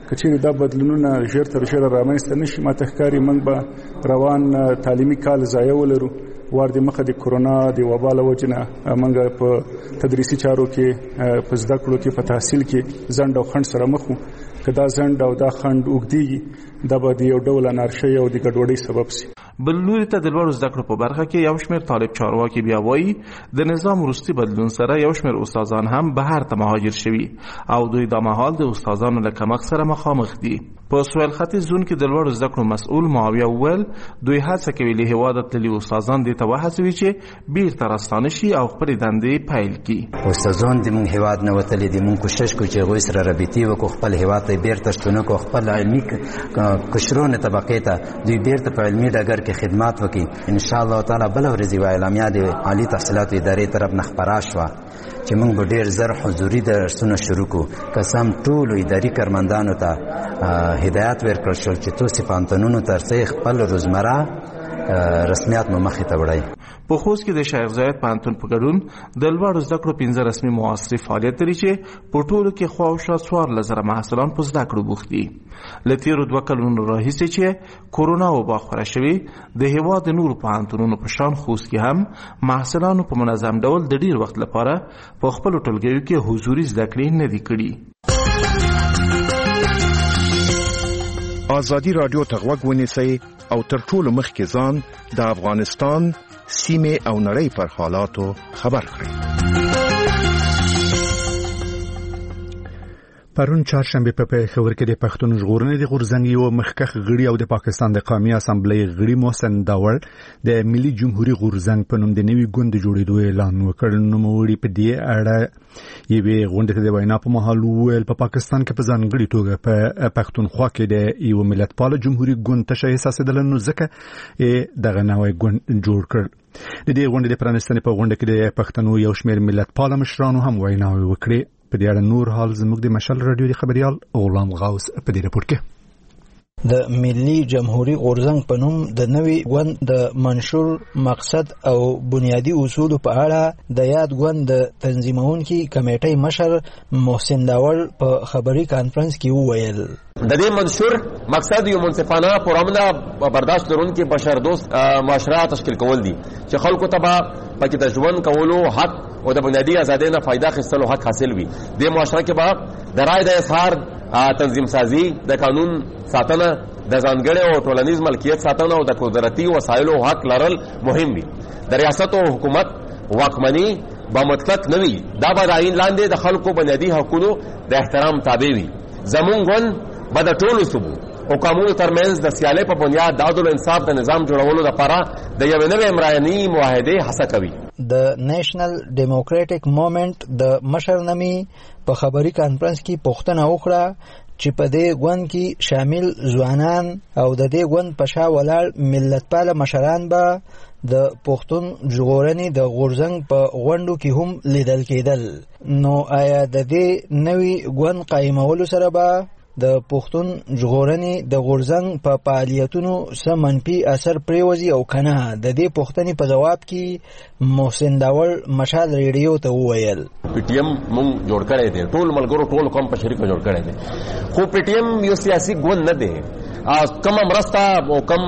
کچېرې دا بدلونونه ژر تر ژره رامنځته نشي ماته ښکاري موږ به روان تعلیمي کال ضایع ولرو. وار د مخه د کورونا د وبا له وجې نه موږ په تدریسي چارو کې په زده کړو کې په تحصیل کې ځنډ او خنډ سره مخ وو. که دا ځنډ او دا خنډ اوږدېږي دا به د یو ډول انارشۍ او د ګډوډۍ سبب شي. بل لوري ته د لوړو زده کړو په برخه کې یو شمېر طالب چارواکي بیا وایي د نظام وروستي بدلون سره یو شمېر استادان هم بهر ته مهاجر شوي او دوی دا مهال د استادانو له کمښت سره مخامخ دي. په سویل ختیځ زون کې د لوړو زده کړو مسؤل معاویه وویل دوی هڅه کوي له هېواده تللي استادان دې ته وهڅوي چې بیرته راستانه شي او خپلې دندې پیل کړي. استادان زموږ هېواد نه وتلي دي، موږ کوشش کوو چې هغوی سره رابطې وکړو، خپل هېواد ته بیرته ستنه کړو، خپل علمي قشرونو طبقې ته دوی بیرته په علمي ډګر کې خدمات وکړي. انشاءالله تعالی بله ورځ یوه اعلامیه د عالي تحصیلاتو ادارې طرف نه خپره شوه چې موږ به ډېر زر حضوري درسونه شروع کړو. قسم ټولو اداري کارمندانو ته هدایت ورکړل شول چې تاسې پوهنتونونو ترڅنګ خپل روزمره رسمیات مو مخې ته وړئ. په خوست کې د شیخ زاید پوهنتون په ګډون د لوړو زده کړو پنځه رسمي معاصرې فعالیت لري چې په ټولو کې خواوشا څوارلس زره محصلان په زده کړو بوخت دي. له تېرو دوه کلونو راهیسې چې کورونا وبا خوره شوې د هېواد د نورو پوهنتونونو په شان خوست کې هم محصلانو په منظم ډول د ډېر وخت لپاره په خپلو ټولګیو کې حضوري زده کړې نه دي کړي. ازادي راډیو ته غوږ ونیسئ او تر ټولو مخکې ځان د افغانستان سیمه او نړۍ پر حالاتو خبر کړئ. پرون چهارشنبه په پېښور کې د پښتون ژغورنې د غورځنګ یو مخکښ غړي او د پاکستان د قومي اسامبلې غړي محسن داور د ملي جمهوریت غورځنګ په نوم د نوي ګوند جوړېدو اعلان وکړ. نوموړي په دې اړه یوې غونډې ته د وینا په مهال وویل په پاکستان کې په ځانګړې توګه په پښتونخوا کې د یو ملتپاله جمهوریت ګوند تشه احساسېدل، نو ځکه دغه نوی ګوند جوړ کړ. د دې غونډې د پرانیستنې په غونډه کې د پښتنو یو شمېر ملتپاله مشرانو هم ویناوې وکړې. په دې اړه نور حال زموږ د مشال رادیو د خبريال غلام غوث په دې راپور کې د ملي جمهوریت غورځنګ په نوم د نوي ګوند د منشور مقصد او بنیادی اصول په اړه د یاد ګوند د تنظیمونکي کمیټې مشر محسن داور په خبري کانفرنس کې وویل د دې منشور مقصد یو منصفانه پرامنه برداشت لرونکي بشر دوست معاشره تشکیل کول دي چې خلکو ته پکې د ژوند کولو حق او د بنیادی ازادۍ نه فائدہ اخیستلو حق حاصل وي. د معاشره کې به د رای د اظهار تنظیم سازی، د قانون ساتنه، د ځانګړي او ټولنیز ملکیت ساتنه او د قدرتي وسایلو حق لرل مهم وي. د ریاست او حکومت واکمني به مطلق نه وي، دا به د آئین لاندې د خلکو بنیادي حقونو د احترام تابع وي. زمونږ ګوند به د ټولو صوبو او قومونو ترمنځ د سیالۍ په بنیاد د عدل او انصاف د نظام جوړولو لپاره د یوې نوې عمراني معاهدې هڅه کوي. د نېشنل ډیموکراټک موومېنټ د مشر نمی په خبري کانفرنس کې پوښتنه وکړه چې په دې ګوند کې شامل ځوانان او د دې ګوند په شا ولاړ ملتپاله مشران به د پښتون ژغورنې د غورځنګ په غونډو کې هم لیدل کېدل. نو آیا د دې نوي ګوند قایمولو سره به د پښتون ژغورنې د غورځنګ په فعالیتونو څه منفي اثر پرېوځي او کنه؟ د دې پوښتنې په جواب کې محسن داور مشال ریډیو ته وویل پی ټی ایم مونږ جوړ کړی دی، ټول ملګرو ټول قوم په شریک جوړ کړی دی، خو پی ټی ایم یو سیاسي ګوند نه دی. کم مرسته او کم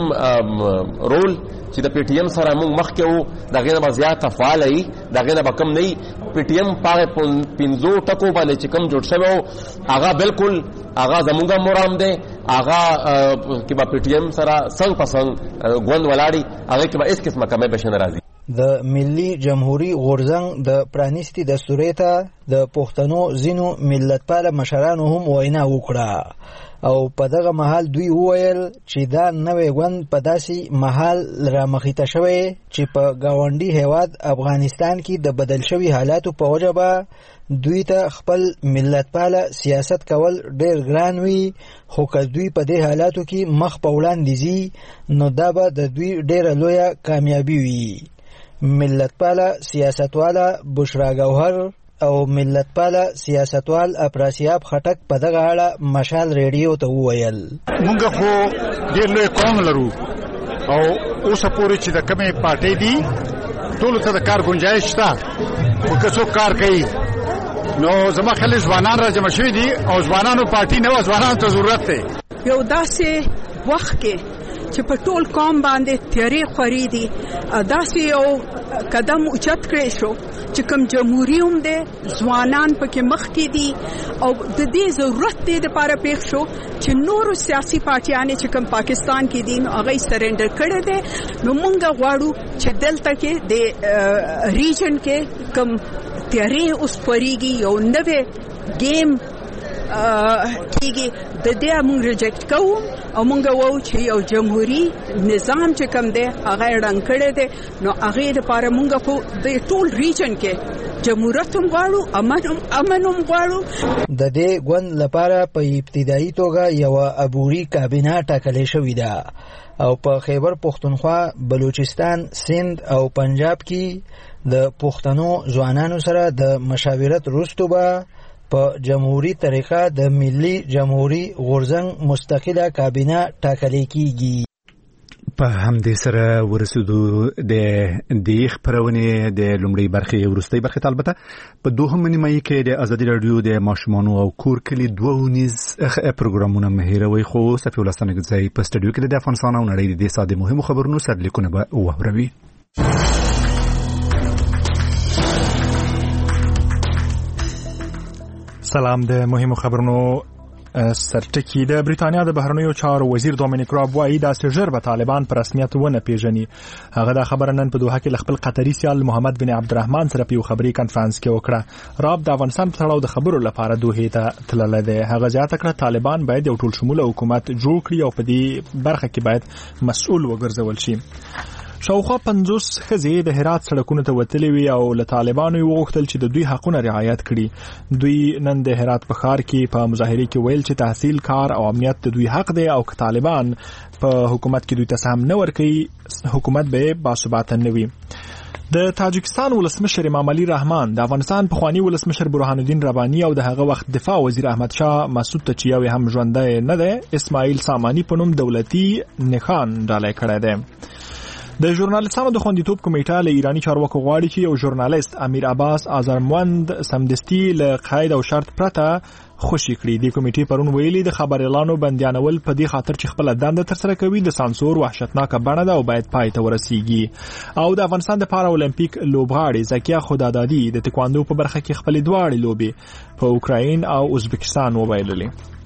رول چې د پی ټی ایم سره مونږ مخکې وو دغې نه به زیاته فعاله وي، دغې نه به کم نه وي. پی ټی ایم په پنځو ټکو باندې چې کم جوړ شوی و هغه بالکل هغه زمونږ مرام دی، هغه کې به پی ټی ایم سره څنګ په څنګ ګوند ولاړي، هغې کې به هېڅ قسمه کمی به نه راځي. د ملي جمهوریت غورځنګ د پرانیستي دستورې ته د پښتنو ځینو ملتپاله مشرانو هم وینا وکړه او په دغه مهال دوی وویل چې دا نوی ګوند په داسې مهال رامخیته شوی چې په ګاونډي هیواد افغانستان کې د بدل شوي حالاتو په وجه به دوی ته خپل ملتپاله سیاست کول ډېر ګران وي، خو که دوی په دې حالاتو کې مخ په وړاندې ځي نو دا به د دوی ډېره لویه کامیابي وي. ملتپاله سیاستواله بشرا گوهر او ملتپاله سیاستوال افراسیاب خټک په دغه اړه مشال ریډیو ته وویل موږ خو ډېر لوی قوم لرو او اوسه پورې چې د کومې پارټۍ دي ټولو ته د کار ګنجایش شته، خو که څوک کار کوي نو زما خلک ځوانان را جمع شوي دي او ځوانانو پارټي نه و، ځوانانو ته ضرورت دی. یو داسې وخت کې چې په ټول قوم باندې تیارې خوري دي، داسې یو قدم اوچت کړی شو چې کوم جمهوریت هم دی ځوانان پکې مخکې دي او د دې ضرورت دی دپاره پیښ شو چې نورو سیاسي پارټیانې چې کوم پاکستان کې دي نو هغه یې سرنډر کړی دی. نو موږ غواړو چې دلته کې د ریجن کې کوم تیارې اوس خورېږي، یو نوی ګیم کېږي، د دې موږ ریجکټ کوو او موږ وایو چې یو جمهوري نظام چې کوم دی هغه یې ړنګ کړی دی. نو هغې دپاره موږ په د ټول ریجن کې جمهوریت هم غواړو، امن هم غواړو. د دې ګوند لپاره په ابتدایي توګه یوه عبوري کابینه ټاکلې شوې ده او په خیبر پښتونخوا، بلوچستان، سند او پنجاب کې د پښتنو ځوانانو سره د مشاورت وروسته به په جمهوریت طریقه د ملي جمهوریت غورځنګ مستقله کابینه ټاکلې کیږي. په همدې سره ورسېدو د دې خپرونې د لومړۍ برخې وروستۍ برخې ته. البته په دوهم نیمایي کې د ازادي راډیو د ماشومانو او کور کلي دوه ونیز پروګرامونه مه هېروئ، خو صفي الله ستانکزی په سټډیو کې د افغانستان او نړۍ د دې ساده مهمو خبرونو سرلیکونه به واوروي. سلام. د مهمو خبرونو سرټکی د بریتانیا د بهرنیو چارو وزیر دومینیک راب وایي داسې ژر به طالبان په رسمیت ونه پیژني. هغه دا خبره نن په دوحه کې خپل قطري سیال محمد بن عبدالرحمن سره په یو خبري کانفرنس کې وکړه. راب د افغانستان په تړاو د خبرو لپاره دوحه ته تللی دی. هغه زیاته کړه طالبان باید یو ټول شموله حکومت جوړ کړي او په دې برخه کې باید مسؤل وګرځول شي. شاوخوا پنځوس ښځې د هرات سړکونو ته وتلې وي او له طالبانو یې وغوښتل چې د دوی حقونه رعایت کړي. دوی نن د هرات په ښار کې په مظاهرې کې ویل چې تحصیل، کار او امنیت د دوی حق دی او که طالبان په حکومت کې دوی ته سهم نه ورکوي حکومت به باثباته نه وي. د تاجکستان ولسمشر امام علي رحمان، د افغانستان پخوانی ولسمشر برهان الدین رباني او د هغه وخت دفاع وزیر احمد شاه مسعود ته چې یو هم ژوندی نه دی اسماعیل سامانی په نوم دولتي نښان ډالۍ کړی دی. د ژورنالیستانو د خوندیتوب کمیټه له ایرانی چارواکو غواړي چې یو ژورنالیست امیر عباس آذرموند سمدستي له قید او شرط پرته خوشي کړي. د کمیټې پرون ویلي د خبريالانو بندیانول په دې خاطر چې خپل دنده تر سره کوي د سانسور وحشتناکه بڼه ده او باید پای ته ورسیږي. او د افغانستان د پارا اولمپیک لوبغاړي زکیه خدادادي د تکواندو په برخه کې خپل دواړې لوبي په اوکراین او ازبکستان وبایللې.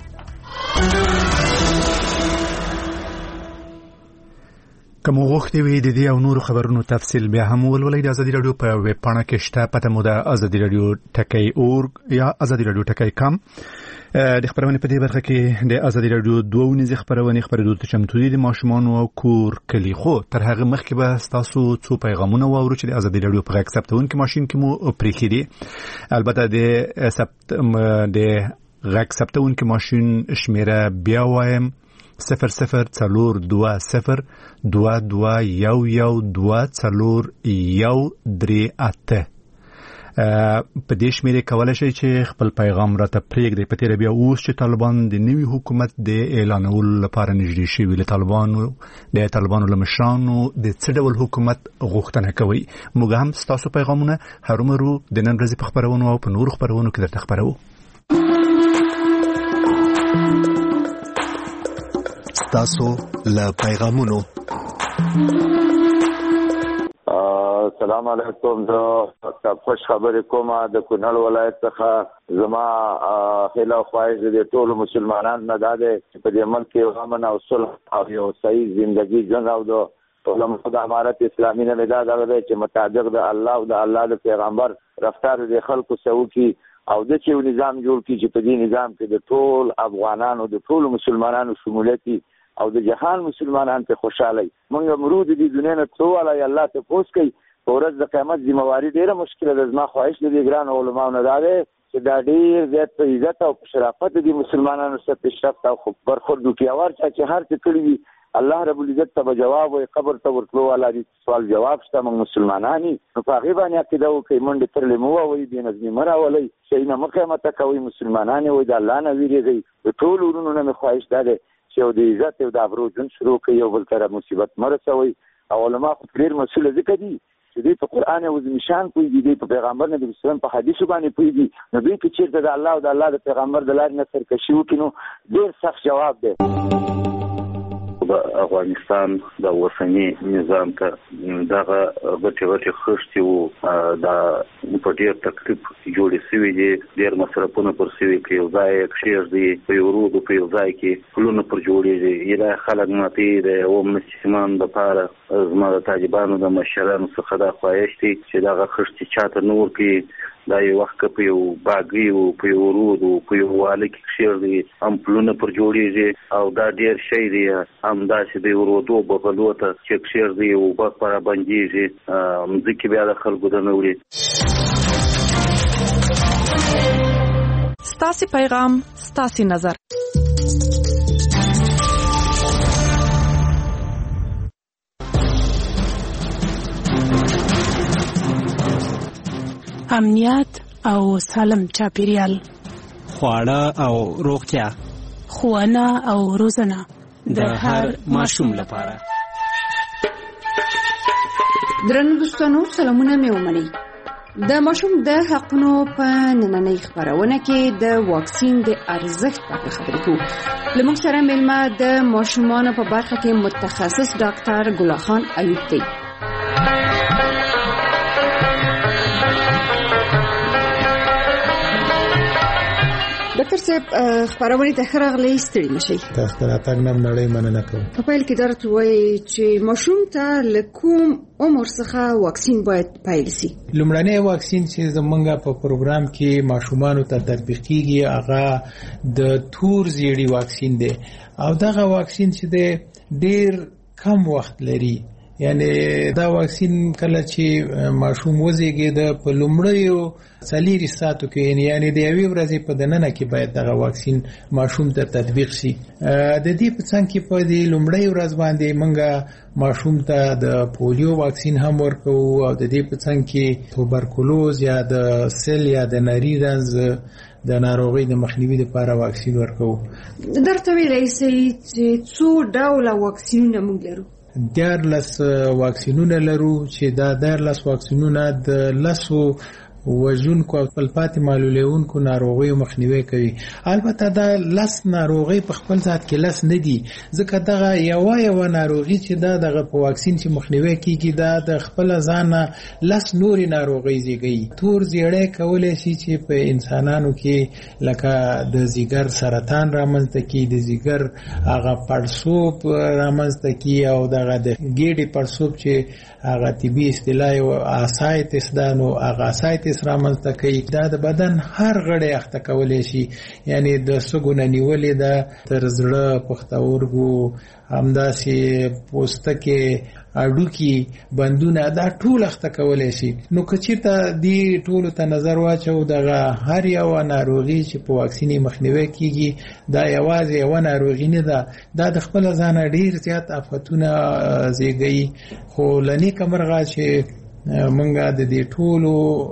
کوم وخت وی د دې او نورو خبرونو تفصیل بیا هم ولولئ د ازادي راډیو په ویب پاڼه کې شته. پته مو د ازادي راډیو ټکی اورګ یا ازادي راډیو ټکی کام. د خبرونه په دې برخه کې د ازادي راډیو دوه ونیزه خبرونه خبرېدو ته چمتو دي د ماشومان او کور کلی. خو تر هغه مخکې به تاسو څو پیغامونه واورو چې د ازادي راډیو په غږ ثبتونکو ماشين کې مو پریخي دي. البته د ثبت د غږ ثبتونکو ماشين شمیره بیا وایم صفر صفر څلور دوه صفر دوه دوه یو یو دوه څلور یو درې اته. په دې شمیره کولای شئ چې خپل پیغام راته پرېږدئ. په تېره بیا اوس چې طالبان د نوي حکومت د اعلانولو لپاره نږدې شوي، له طالبانو د طالبانو له مشرانو د څه ډول حکومت غوښتنه کوي. موږ هم ستاسو پیغامونه هرومرو د نن ورځې په خبرونو او په نورو خبرونو کې درته خبرو. تاسو له پیغامونو. السلام علیکم. زه خوش خبرې کوم د کونړ ولایت څخه. زما خیال او خواهش د ټولو مسلمانانو نه ده چې په دې ملک کې امن او صلح او یو صحیح ژوندۍ ژوند او د علماء د امارت اسلامي نه ده ده چې مطابق د الله او د الله د پیغمبر رفتار د خلکو سره کی او د چې نظام جوړ کی چې په دې نظام کې د ټول افغانانو د ټول مسلمانانو شمولیت او د جهان مسلمانان ته خوشاله. موږ مرود دي دنیا نه ټول الله ته پوس کوي. ورځ د قیامت ذمہواری ډیره مشکله ده. زما خواهش دي ګران علماء نه ده چې دا ډیر زیات په عزت او شرافت دي مسلمانانو سره پیشرفت او خبر خود دوکیاور چې هر څه کړی وي الله رب العزت ته جواب او قبر ته ورتلو والا دي سوال جواب شته. موږ مسلمانانی نو په هغه باندې عقیده وکړي منډه ترلې مو وایي دین ازمي مراولي شي نه مقامت کوي مسلمانانی وي د الله نه ویریږي. ټول ورونو نه خواهش ده چې د عزت او د ابرو جن شروع کوي او بل تر مصیبت مرسوي. او علماء ډیر مسؤل ذکر دي دوی په قرآن او نشان پوهیږي، دوی په پیغمبر نبی اسلام په حدیث باندې پوهیږي، نو دوی چې چیرته د الله او د الله د پیغمبر د لارې نه سرکشي وکړي نو ډېر سخت جواب دی. افغانستان د اوسنی نظام ته دغه غټي غټي خښتي وو دا په ډېر تکلیف جوړې شوې دي، ډېر مصرفونه پر شوي کې یو ځای کښېږدي په یو رودو په یو ځای کې پلونه پر جوړېږي. یله خلک ماتې د اوم مسلمان دپاره زما د طالبانو د مشرانو څخه دا خواهش دی چې دغه خښتې چاته نه ورکړي. دا یو وخت په یو باغي او په یو رود او په یو واله کې کښېږدي، هم پلونه پر جوړېږي او دا ډېر شی دی. هم داسې د یو رودو بغلو ته چې کښېږدي او اوبه پره بندېږي، مځکې بیا د خلکو د نه وړي. ستاسې پیغام ستاسې نظر. امنیت او سالم چاپیریال، خواړه او روغتیا، ښوونه او روزنه د هر ماشوم لپاره. درنو دوستانو، سلامونه مې ومنئ. د ماشوم د حقونو په نننۍ خپرونه کې د واکسین د ارزښت په اړه خبرې کوو. له موږ سره مېلمه د ماشومانو په برخه کې متخصص ډاکټر ګل خان ایوب دی. ډاکټر صاحب، خبرونه ته ښه راغلی، ستړي مشئ. تاسو ته راتګ نه نړۍ مننه کوم. په پیل کې درته وایي چې ماشوم ته له کوم عمر څخه واکسین باید پیل شي؟ لومړنی واکسین چې زمونږ په پروګرام کې ماشومانو ته تطبیق کیږي هغه د تور زیړي واکسین دی، او دغه واکسین چې دی ډیر کم وخت لري. یعنی دا واکسین کله چې ماشوم وزیږي د په لومړیو څلورو ساعتو کې، یعنی د یوې ورځې په دننه کې باید دغه واکسین ماشوم ته تطبیق شي. د دې په څنګ کې په دې لومړی ورځ باندې موږ ماشوم ته د پولیو واکسین هم ورکوو، او د دې په څنګ کې توبرکلوز یا د سل یا د نري رنځ د ناروغۍ د مخنیوي لپاره واکسین ورکوو. درته ویلی سئ چې څو ډوله واکسینونه موږ لرو؟ دیارلس واکسینونه لرو چې دا دیارلس واکسینونه د لسو وژونکو او خپلپاتې معلولونکو ناروغیو مخنیوي کوي. البته دا لس ناروغي په خپل ذات کې لس نه دي، ځکه دغه یوه یوه ناروغي چې دا دغه په واکسین چې مخنیوي کیږي دا د خپل ځانه لس نورې ناروغۍ زیږوي. تور زیړی کولی شي چې په انسانانو کې لکه د ځیګر سرطان رامنځته کړي، د ځیګر هغه پړسوب رامنځته کړي، او دغه د ګیډې پړسوب چې هغه طبي اصطلاح اسایتس ده، نو هغه اسایتس رامنځته کوي. دا د بدن هر غړی اخته کولی شي، یعنی د سږو نه نیولې ده تر زړه، پښتورګو، همداسې پوستکي، اډوکي، بندونه، دا ټول اخته کولی شي. نو که چېرته دې ټولو ته نظر واچو، دغه هر یوه ناروغي چې په واکسین یې مخنیوی کیږي دا یوازې یوه ناروغي نه ده، دا د خپله ځانه ډېر زیات افتونه زیږوي. خو له نیکه مرغه چې منګه د دې ټولو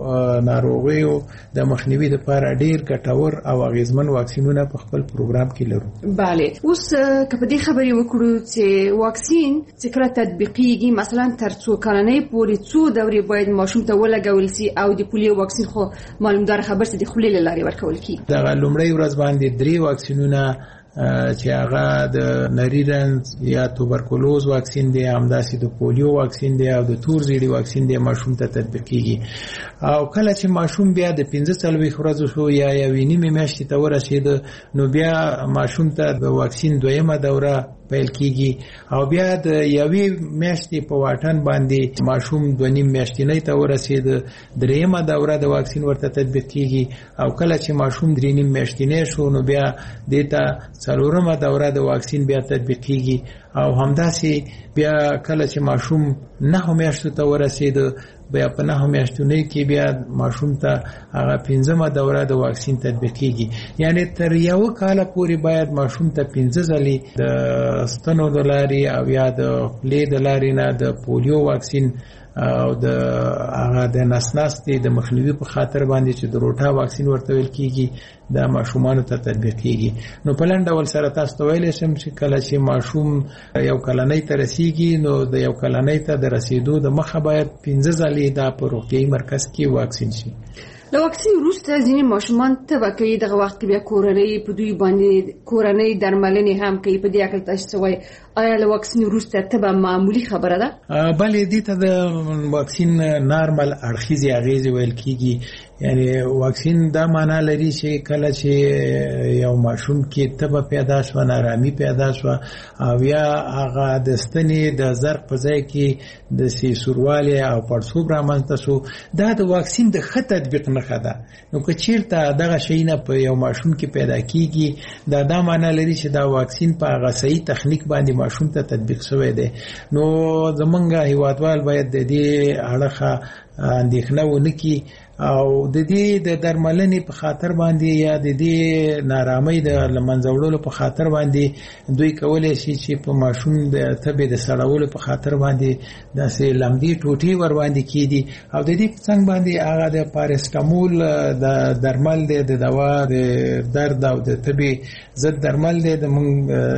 ناروغیو د مخنیوي لپاره ډیر ګټور او اغیزمن واکسینونه په خپل پروګرام کې لرو. bale اوس که په دې خبرې وکړو چې واکسین چې کله تطبیقیږي، مثلا تر څو کلنۍ پورې څو دورې باید ماشوم ته ولګول شي، او د پولیو واکسین خو معلومدار خبر چې د خولې له لارې ورکول کیږي. دغه لومړی ورځ باندې درې واکسینونه چې هغه د نري رنځ یا توبرکلوز واکسین دی، همداسې د پولیو واکسین دی، او د تور زیړي واکسین دی ماشوم ته تطبیق کیږي. او کله چې ماشوم بیا د پنځه څلوېښت ورځو شو یا یوې نیمې میاشتې ته ورسېده، نو بیا ماشوم ته د واکسین دویمه دوره پیل کیږي، او بیا د یوې میاشتې په واټن باندې ماشوم دوه نیم میاشتنۍ ته ورسېد، درېیمه دوره د واکسین ورته تطبیق کیږي. او کله چې ماشوم درې نیم میاشتنۍ شو، نو بیا دې ته څلورمه دوره د واکسین بیا تطبیق کیږي. او همداسې بیا کله چې ماشوم نهو میاشتو ته ورسېد، بیا په نهو میاشتنۍ کې بیا ماشوم ته هغه پنځمه دوره د واکسین تطبیق کیږي. یعنی تر یو کال پورې باید ماشوم ته پنځه ځلې د ستنو د لارې او یا د خولې د لارې نه د پولیو واکسین او د هغه د نسناستي د مخنیوي په خاطر باندې چې د روټا واکسین ورته ویل کیږي د ماشومان ته تطبیق کیږي. نو په لنډ ډول سره تاسو ته ویل شم چې کله چې ماشوم یو کلنۍ ته رسیږي نو د یو کلنۍ ته د رسیدو د مخه باید پنځه ځلې دا په روغتیايي مرکز کې واکسین شي. له واکسین وروسته ځینې ماشومان تبه کوي، دغه وخت کې بیا کورنۍ په دوی باندې کورنۍ درملنې هم کوي. په دې اړه تاسو څه وایي؟ آیا له واکسین وروسته تبه معمولی خبره ده؟ بلې دې ته د واکسین نارمل اړخیزې اغېزې ویل کیږي. یعنی واکسین دا معنا لري چې کله چې یو ماشوم کې تبه پیدا شوه، نارامي پیدا شوه او یا هغه د ستنې د زرق په ځای کې د سیسوروالی او پړسوب رامنځته شو، دا د واکسین د ښه تطبیق نښه ده. نو که چیرته دغه شی نه په یو ماشوم کې پیدا کیږي، دا دا معنا لري چې دا واکسین په هغه صحیح تخنیک باندې ماشوم ته تطبیق شوی دی. نو زمونږ هیوادوال باید د دې اړخه اندېښنه ونه کړي او د دې د درملنې په خاطر باندې یا د دې نارامۍ د لمنځه وړلو په خاطر باندې دوی کولی شي چې په ماشوم د تبې د سړولو په خاطر باندې داسې لمدې ټوټې ور باندې کېدي او د دې په څنګ باندې هغه د پارسټامول د درمل دی، د دوا د درد او د تبې ضد درمل دی. د موږ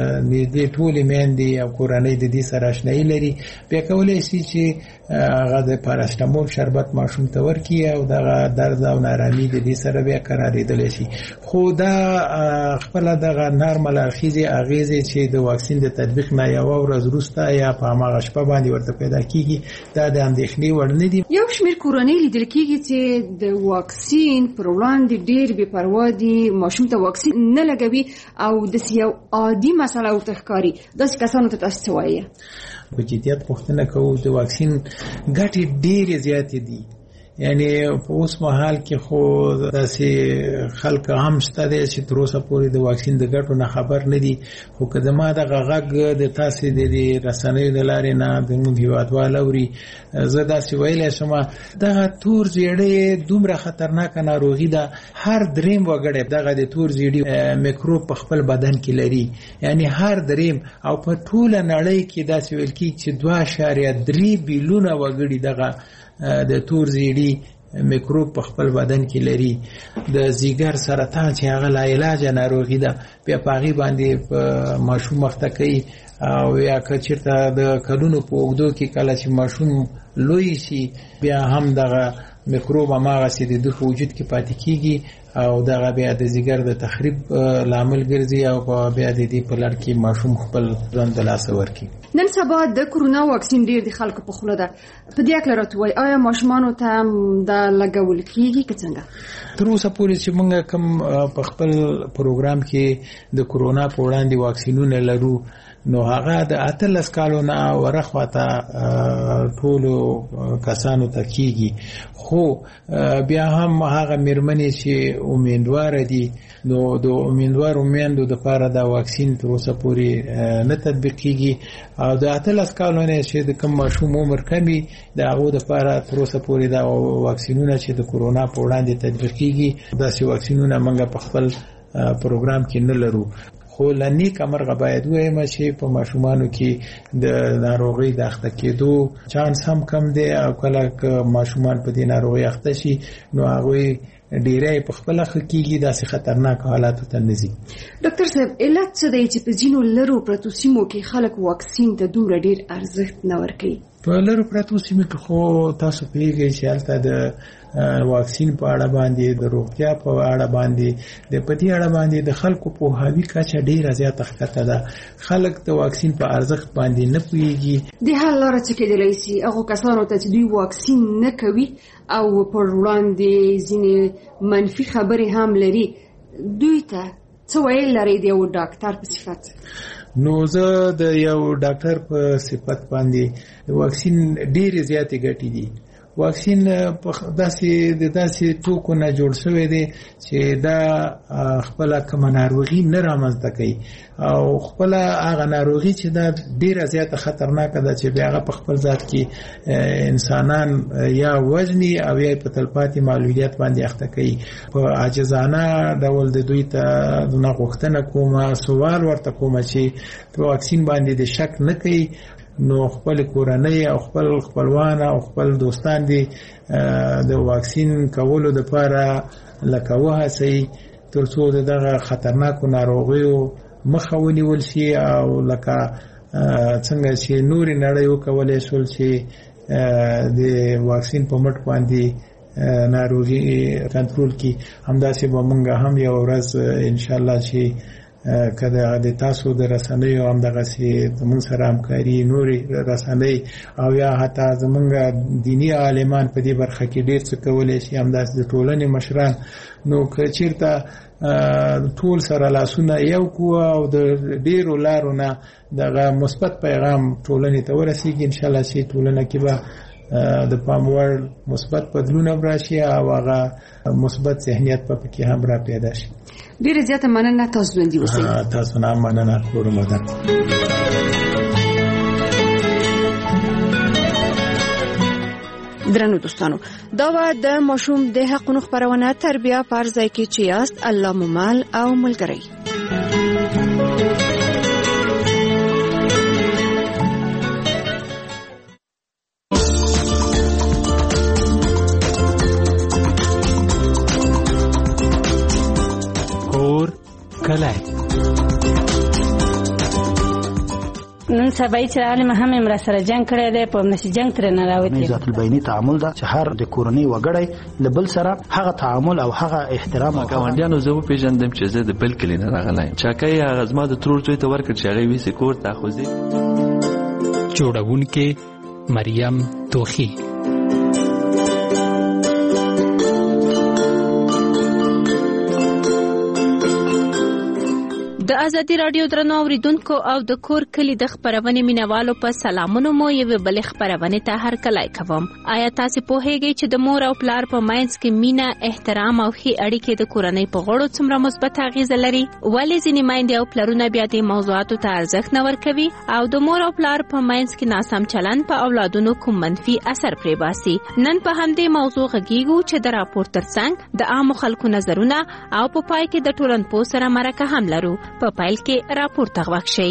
دې ټولې میندې او کورنۍ د دې سره اشنایي لري، بیا کولی شي چې هغه د پارسټامول شربت ماشوم ته ورکړي او دغه درد او نارامي د دې سره بیا قراریدلی شي. خو دا خپله دغه نارمل اړخیزې اغېزې چې د واکسین د تطبیق نه یوه ورځ وروسته یا په هماغه شپه باندې ورته پیدا کیږي، دا د اندېښنې وړ نه دي. یو شمېر کورنۍ لیدل کیږي چې د واکسین پر وړاندې ډېر بې پروا دي، ماشوم ته واکسین نه لګوي او داسې یو عادي مسله ورته ښکاري. داسې کسانو ته تاسو څه وایي؟ په جدیت پوښتنه کوو، د واکسین ګټې ډېرې زیاتې دي. یعنی په اوس مهال کې خو داسې خلک هم شته دی چې تر اوسه پورې د واکسین د ګټو نه خبر نه دي. خو که زما دغه غږ د تاسې د دې رسنیو د لارې نه زموږ هېوادوال اوري، زه داسې ویلی شم دغه تور زیړی دومره خطرناکه ناروغي ده. هر دریم وګړی دغه د تور زیړي میکروب په خپل بدن کې لري، یعنی هر دریم. او په ټوله نړۍ کې داسې ویل کېږي چې دوه اعشاریه درې بیلیونه وګړي دغه د تور زیړي میکروب په خپل بدن کې لري. د ځیګر سرطان چې هغه لا علاج ناروغي ده، بیا په هغې باندې ماشوم مخته کوي او یا که چېرته د کلونو په اوږدو کې کله چې ماشوم لوی شي بیا هم دغه میکروب هماغسې د ده په وجود کې پاتې کېږي او دغه بیا د ځیګر د تخریب لامل ګرځي او بیا د دې په لړ کې ماشوم خپل ژوند د لاسه ورکړي. نن سبا د کرونا واکسین ډېر د خلکو په خوله ده. په دې اړه راته وایي آیا ماشومانو ته دا لګول کېږي که څنګه؟ تر اوسه پورې چې موږ کوم په خپل پروګرام کې د کرونا په وړاندې واکسینونه لرو، نو هغه د اتلس کالو نه ورخواته ټولو کسانو ته کېږي. خو بیا هم هغه مېرمنې چې امیندواره دي، نو د امیندوارو میندو دپاره دا واکسین تر اوسه پورې نه تطبیق کېږي او د اتلس کالو نه چې د کوم ماشوم عمر کم وي د هغو دپاره تر اوسه پورې دا واکسینونه چې د کرونا په وړاندې تطبیق کېږي، داسې واکسینونه موږ په خپل پروګرام کې نه لرو. خو لنیک امرغه باید ووایم چې په ماشومانو کې د ناروغۍ د اخته کېدو چانس هم کم دی او کله که ماشومان په دې ناروغۍ اخته شي نو هغوی ډیری په خپله ښه کېږي، داسې خطرناک حالاتو ته نه ځي. ډاکټر صاحب، علت څه دی چې په ځینو لرو پرتو سیمو کې خلک واکسین ته دومره ډېر ارزښت نه ورکوي؟ په لرو پرتو سیمو کې خو تاسو پوهېږئ چې هلته د واکسین په اړه باندې د روغتیا په اړه باندې د په دې اړه باندې د خلکو پوهاوي کچه ډېره زیاته ښکته ده. خلک د واکسین په ارزښت باندې نه پوهېږي. د حل لاره څه کېدلی شي هغو کسانو ته چې دوی واکسین نه کوي او پر وړاندې ځینې منفي خبرې هم لري، دوی ته څه ویل لرئ د یو ډاکټر په صفت؟ نو زه د یو ډاکټر په صفت باندې د واکسین ډېرې زیاتې ګټې دي. واکسین داسې د داسې توکو نه جوړ شوی دی چې دا خپله کومه ناروغي نه رامنځته کوي او خپله هغه ناروغي چې دا ډېره زیاته خطرناکه ده چې بیا هغه په خپل ذات کې انسانان یا وژني او یا په تلپاتې معلولیت باندې اخته کوي. په عاجزانه ډول د دوی ته نه غوښتنه کومه، سوال ورته کومه چې په واکسین باندې د شک نه کوي نو خپل کورنۍ او خپل خپلوان او خپل دوستان دي د واکسین کولو لپاره لکه وهڅي ترڅو دغه خطرناکو ناروغیو مخه ونیول شي او لکه څنګه چې نوري نړۍ وکولای شول چې د واکسین په مټ باندې ناروغي کنټرول کی همداسې به موږ هم یو ورځ ان شاء الله چې کله د تاسو د رسنیو هم دغه سي موږ سره همکاري نوري رسنۍ او یا حتی زمونږ دینی عالمان په دې برخه کې ډېر څه کولای شي همداسې د ټولنې مشران نو که چیرته ټول سره لاسونه یو کو او د ډیرو لارو نه دغه مثبت پیغام ټولنې ته ورسیږي ان شاء الله چې ټولنه کې به د پام وړ مثبت بدلون راشي او هغه مثبت ذهنیت په کې هم را پیدا شي. ډیره زیاته مننه تاسو باندې اوسئ. تاسو نه مننه کوم مدد. درنو دوستانو دا و د ماشوم د حقونو خبرونه تربیه پر ځای کې چې یاست الله مو مال او ملګری. کور کلای نن سبا چې عالم هم امر سره جنگ کړی دی په نشي جنگ تر نه راوتی ذات البینی تعامل دا چې هر د کورنۍ وګړی لبل سره هغه تعامل او هغه احترام او ګاونډیانو زه په پیژندم چې زه د بل کلی نه راغلی چاکای هغه زما د ترور ځای ته ورکړ چې هغه وی سکور تاخذي جوړونکې مریم توخی. د ازادي رادیو درنو اوریدونکو او د کور کلی د خبرونه مینوالو په سلامونو مو یو بل خبرونه ته هر کله کوم. آیا تاسو په هیګي چې د مور او پلار په ماینس کې مینا احترام او ښه اړیکې د کورنۍ په غړو څومره مثبت اغیزه لري؟ ولې ځینې مایندې او پلرونه بیا د موضوعاتو ته ارزښت نه ورکوي او د مور او پلار په ماینس کې ناسم چلند په اولادونو کوم منفي اثر پرې باسي؟ نن په همدې موضوع غږیږو چې د راپور ترڅنګ د عام خلکو نظرونه او په پای کې د ټولنپوه سره مرکه هم لرو. په پایل کې راپور تغوښ شي.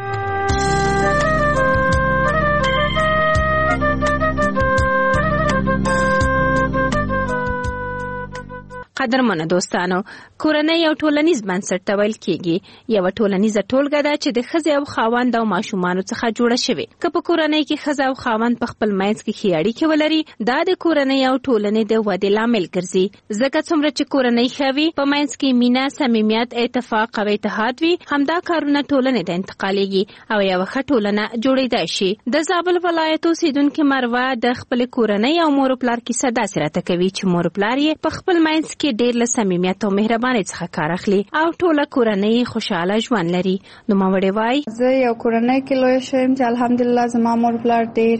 قدرمنه دوستانو کورنۍ یو ټولنیز بنسټ ته ویل کېږي. یو ټولنیزه ټولګه ده چې د ښځې او خاوند او ماشومانو څخه جوړه شوې. که په کورنۍ کې ښځه او خاوند په خپل منځ کې ښې اړیکې ولري دا د کورنۍ او ټولنې د ودې لامل ګرځي. ځکه څومره چې کورنۍ ښه وي په منځ کې مینه صمیمیت اتفاق او اتحاد وي همدا کارونه ټولنې ته انتقالیږي او یو ښه ټولنه جوړېدای شي. د زابل ولایت اوسیدونکې مروه د خپل کورنۍ او مور پلار کیسه داسې راته کوي چې مور پلار یې په خپل منځ کې ډېر له صمیمیت او مهربانۍ څخه کار اخلي او ټوله کورنۍ خوشاله ژوند لري. نو ماوړې وای زه یو کورنۍ کې لوی شوم چې الحمدلله زما مور پلار ډېر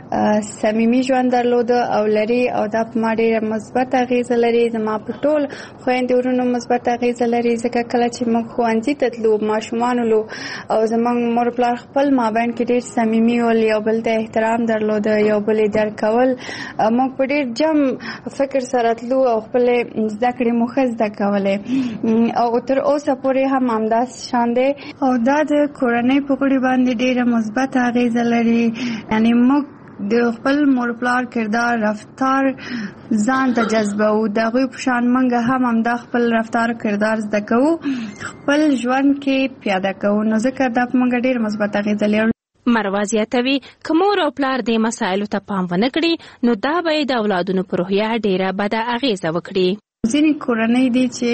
صمیمي ژوند درلود او لري او دا په ما ډېره مثبت اغیزه لري. زما په ټول خویندې ورونو مثبت اغیزه لري ځکه کله چې موږ ښوونځي ته تلو ماشومان ولو او زموږ مور پلار خپل مابین کې ډېر صمیمي ول یو بل ته احترام درلود یو بل یې درک کول. موږ په ډېر جم فکر سره تلو او خپل زده کړې مو ښه زده کولې او تر اوسه پورې هم همداس شان دی او دا د کورنۍ په غړي باندې ډېره مثبت اغیزه لري. یعنی موږ د خپل مور پلار کردار رفتار ځان ته جذبو د غوی په شان منګه هم هم د خپل رفتار کردار زده کوو خپل ژوند کې پیاده کوو نو ځکه دا موږ ډېر مثبت اغیزه لري. مروه زیاتوي که مور او پلار د مسایلو ته پام ونه کړي نو دا به د اولادونو په روحیه ډېره بده اغیزه وکړي. ځینې کورنۍ دي چې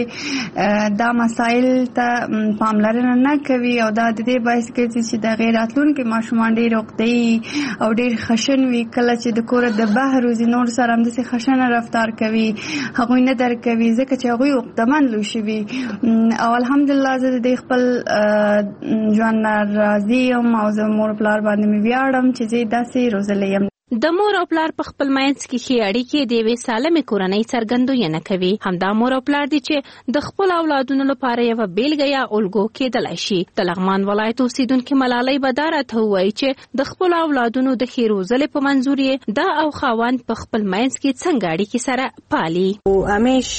دا مسایل ته پاملرنه نه کوي او دا د دې باعث ګرځي چې د غیر راتلونکي ماشومان ډېر عقده‌ای او ډېر خشن وي. کله چې د کوره د بهر وځي نور سره همداسې خشنه رفتار کوي هغوی نه درک کوي ځکه چې هغوی عقده‌مند لوی شوي او الحمدلله زه د خپل ژوند نه راضي یم او زه مور پلار باندې مې ویاړم چې زه داسې روزلی یم. د مور او پلار په خپل منځ کې ښې اړیکې د یوې سالمې کورنۍ څرګندونه کوي. همدا مور او پلار دي چې د خپل اولادونو لپاره یوه بیلګه یا الګو کېدلی شي. د لغمان ولایت اوسیدونکې ملالۍ به دا راته ووایي چې د خپلو اولادونو د ښې روزلې په منظور یې دا او خاوند په خپل منځ کې څنګه اړیکې سره پالي. همیش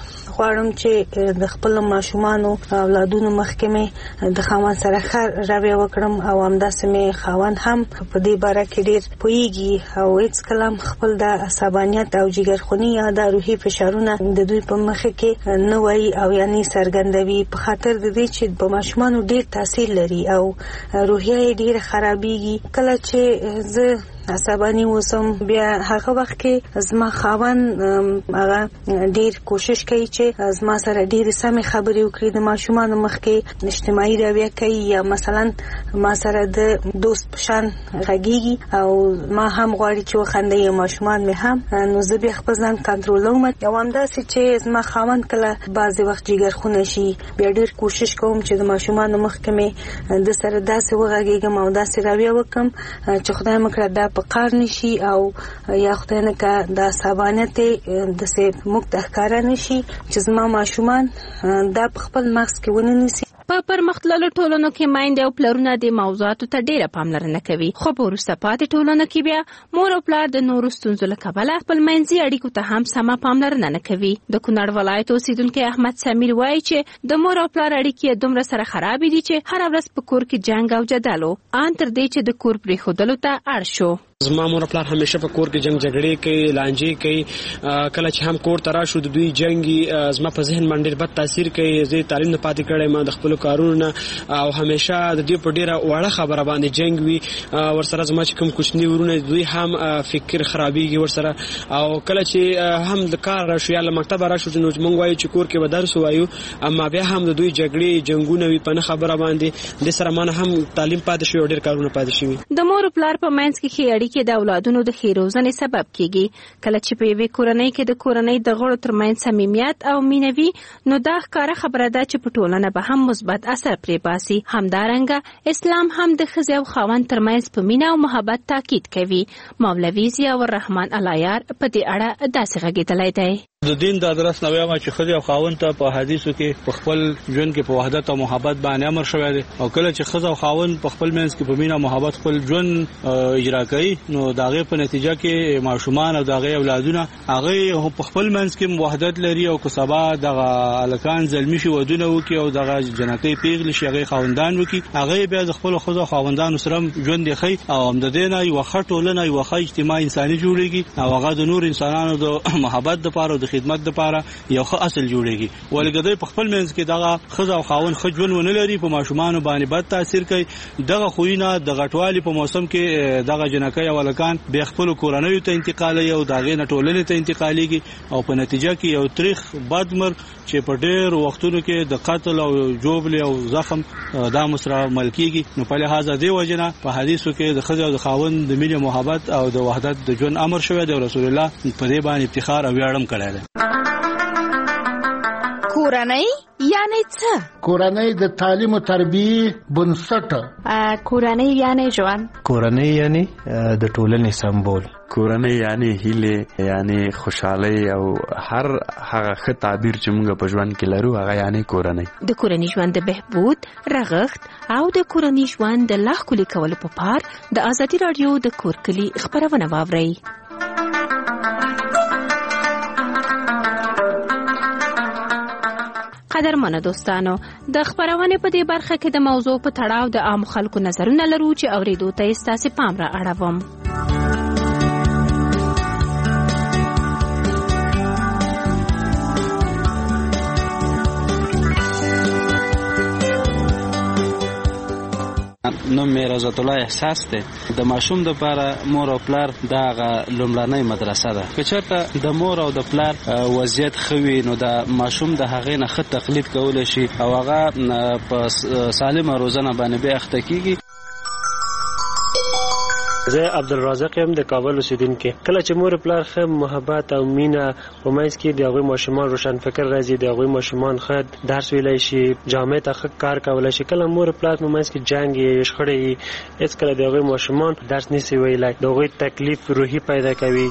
غواړم چې د خپلو ماشومانو اولادونو مخکې مې د خاوند سره ښه رویه وکړم او همداسې مې خاوند هم په دې باره کې ډېر پوهېږي او هیڅ کلام خپل د عصبانیت او جګرخوني یا د روحي فشارونه د دوی په مخ کې نه وایي او یعنی څرګندوي، په خاطر د دې چې په ماشومانو ډېر تاثیر لري او روحیه یې ډېره خرابېږي. کله چې زه عصبانی وسم بیا هغه وخت کې زما خاوند هغه ډېر کوشش کوي چې زما سره ډېرې سمې خبرې وکړي، د ماشومانو مخ کې اجتماعي رویه کوي یا مثلا ما سره د دوست په شان غږېږي او ما هم غواړي چې وخندوي او ماشومان مې هم، نو زه بیا خپل ځان کنټرولوم. او همداسې چې زما خاوند کله بعضې وخت جګرخونه شي بیا ډېر کوشش کوم چې د ماشومانو مخ کې مې د سره داسې وغږېږم او داسې رویه وکړم چې خدای مه کړه دا په قار نشي او یا خدای نه که د عصبانیت داسې موږ ته ښکاره نشي چې زما ماشومان دا په خپل مغز کې ونه نیسي. په پرمختللو ټولنو کې میندې او پلرونه د موضوعاتو ته ډېره پاملرنه کوي، خو په وروسته پاتې ټولنو کې بیا مور او پلار د نورو ستونزو له کبله خپل منځي اړیکو ته هم سمه پاملرنه نه کوي. د کونړ ولایت اوسیدونکی احمد سمیر وایي چې د مور او پلار اړیکې دومره سره خرابې دي چې هره ورځ په کور کې جنګ او جدل و ان تر دې چې د کور پرېښودلو ته اړ شو. زما مور پلار همیشه په کور کې جنگ جګړې کوي، لانجې کوي. کله چې هم کور ته راشو د دوی جنګي زما په ذهن باندې ډېر بد تاثیر کوي. زه تعلیم نه پاتې کړی ما د خپلو کارونو نه او همیشه د دوی په ډېره وړه خبره باندې جنګ وي. ورسره زما چې کوم کوچني ورونه دوی هم فکر خرابېږي ورسره. او کله چې هم د کار راشو یا له مکتبه راشو نو موږ وایو چې کور کې به درس وایو، اما بیا هم د دوی جګړې جنګونه وي په نه خبره باندې. د سره مانه هم تعلیم پاتې شوی او ډېر کارونه پاتې شوي. د مور پلار په منځ کې ښې اړیکې کې د اولادونو د ښې روزنې سبب کیږي. کله چې په یوې کورنۍ کې د کورنۍ د غړو ترمنځ صمیمیت او مینه وي نو دا ښکاره خبره ده چې په ټولنه به هم مثبت اثر پرې باسي. همدارنګه اسلام هم د ښځې او خاوند ترمنځ په مینه او محبت تاکید کوي. مولوي ضیاء الرحمن العیار په دې اړه داسې غږېدلی دی. د دین د ادرس نو وایم چې خځه او خاوند ته په حدیثو کې په خپل ژوند کې په وحدت او محبت باندې امر شوی دی، او کله چې خځه او خاوند په خپل منځ کې په مینا محبت خپل ژوند اجرا کوي نو داغه په نتیجه کې ماشومان او داغه اولادونه هغه په خپل منځ کې وحدت لري او که سبا دغه الکان زلمی شي ودونه وکي او دغه جنتی پیغلی شي هغه خاوندان وکي هغه بیا د خپل خځه او خاوندانو سره ژوند دی خي او هم د دینه یو خټولنه یو خې اجتماعي انساني جوړيږي او هغه د نور انسانانو د محبت لپاره د خدمت لپاره یو ښه اصل جوړيږي. ولګدې په خپل منځ کې دغه خزه او خاون خجون ونه لري په ماشومان باندې بد تاثیر کوي. دغه خوینه د غټوالي په موسم کې دغه جنکۍ او لکان به خپل کورنۍ ته انتقالي او دغه نټولنې ته انتقاليږي او په نتیجه کې یو تاریخ بدمر چې په ډېر وختونو کې د قتل او جوبل او زخم د مسره ملکیږي. نو په لحاظ دی وجنه په حدیثو کې د خزه او د خاون د مینې محبت او د وحدت د ژوند امر شوی دی. رسول الله په دې باندې افتخار او ویاړم کړی دی. کورنۍ یعنی څه؟ کورنۍ د تعلیم او تربیه بنسټ. کورنۍ یعنی ژوند. کورنۍ یعنی د ټولنې سمبول. کورنۍ یعنی هیله یعنی خوشحالي او هر هغه ښه تعبیر چې موږ په ژوند کې لرو هغه یعنی کورنۍ. د کورنۍ ژوند د بهبود، رغښت او د کورنۍ ژوند د لا ښکلي کولو په پار د ازادي راډیو د کور کلي خبرونه واورئ. قدرمنو دوستانو، د خبرونه په دې برخه کې د موضوع په تړاو د عام خلکو نظرونه لرو چې اوریدو ته ستاسو پام را اړوم. نو مې رضات الله احساس ته د ماشوم د لپاره مور او پلار دغه لومړنۍ مدرسه ده. که چېرته د مور او د پلار وضعیت خوي نو د ماشوم د هغې نه ښه تقلید کولی شي او هغه په سالمه روزنه باندې بیا اخته کیږي. زه عبدالرزاق یم د کابل اوسیدونکو. کله چې مور پلار ښه محبت او مینه په منځ کې د هغوی ماشومان روشن فکر راځي، د هغوی ماشومان ښه درس ویلی شي، جامع ته ښه کار کولی شي. کله مور پلار په منځ کې جنګ یې شخړې یې هېڅکله د هغوی ماشومان درس نشي ویلی، د هغوی تکلیف روحي پیدا کوي.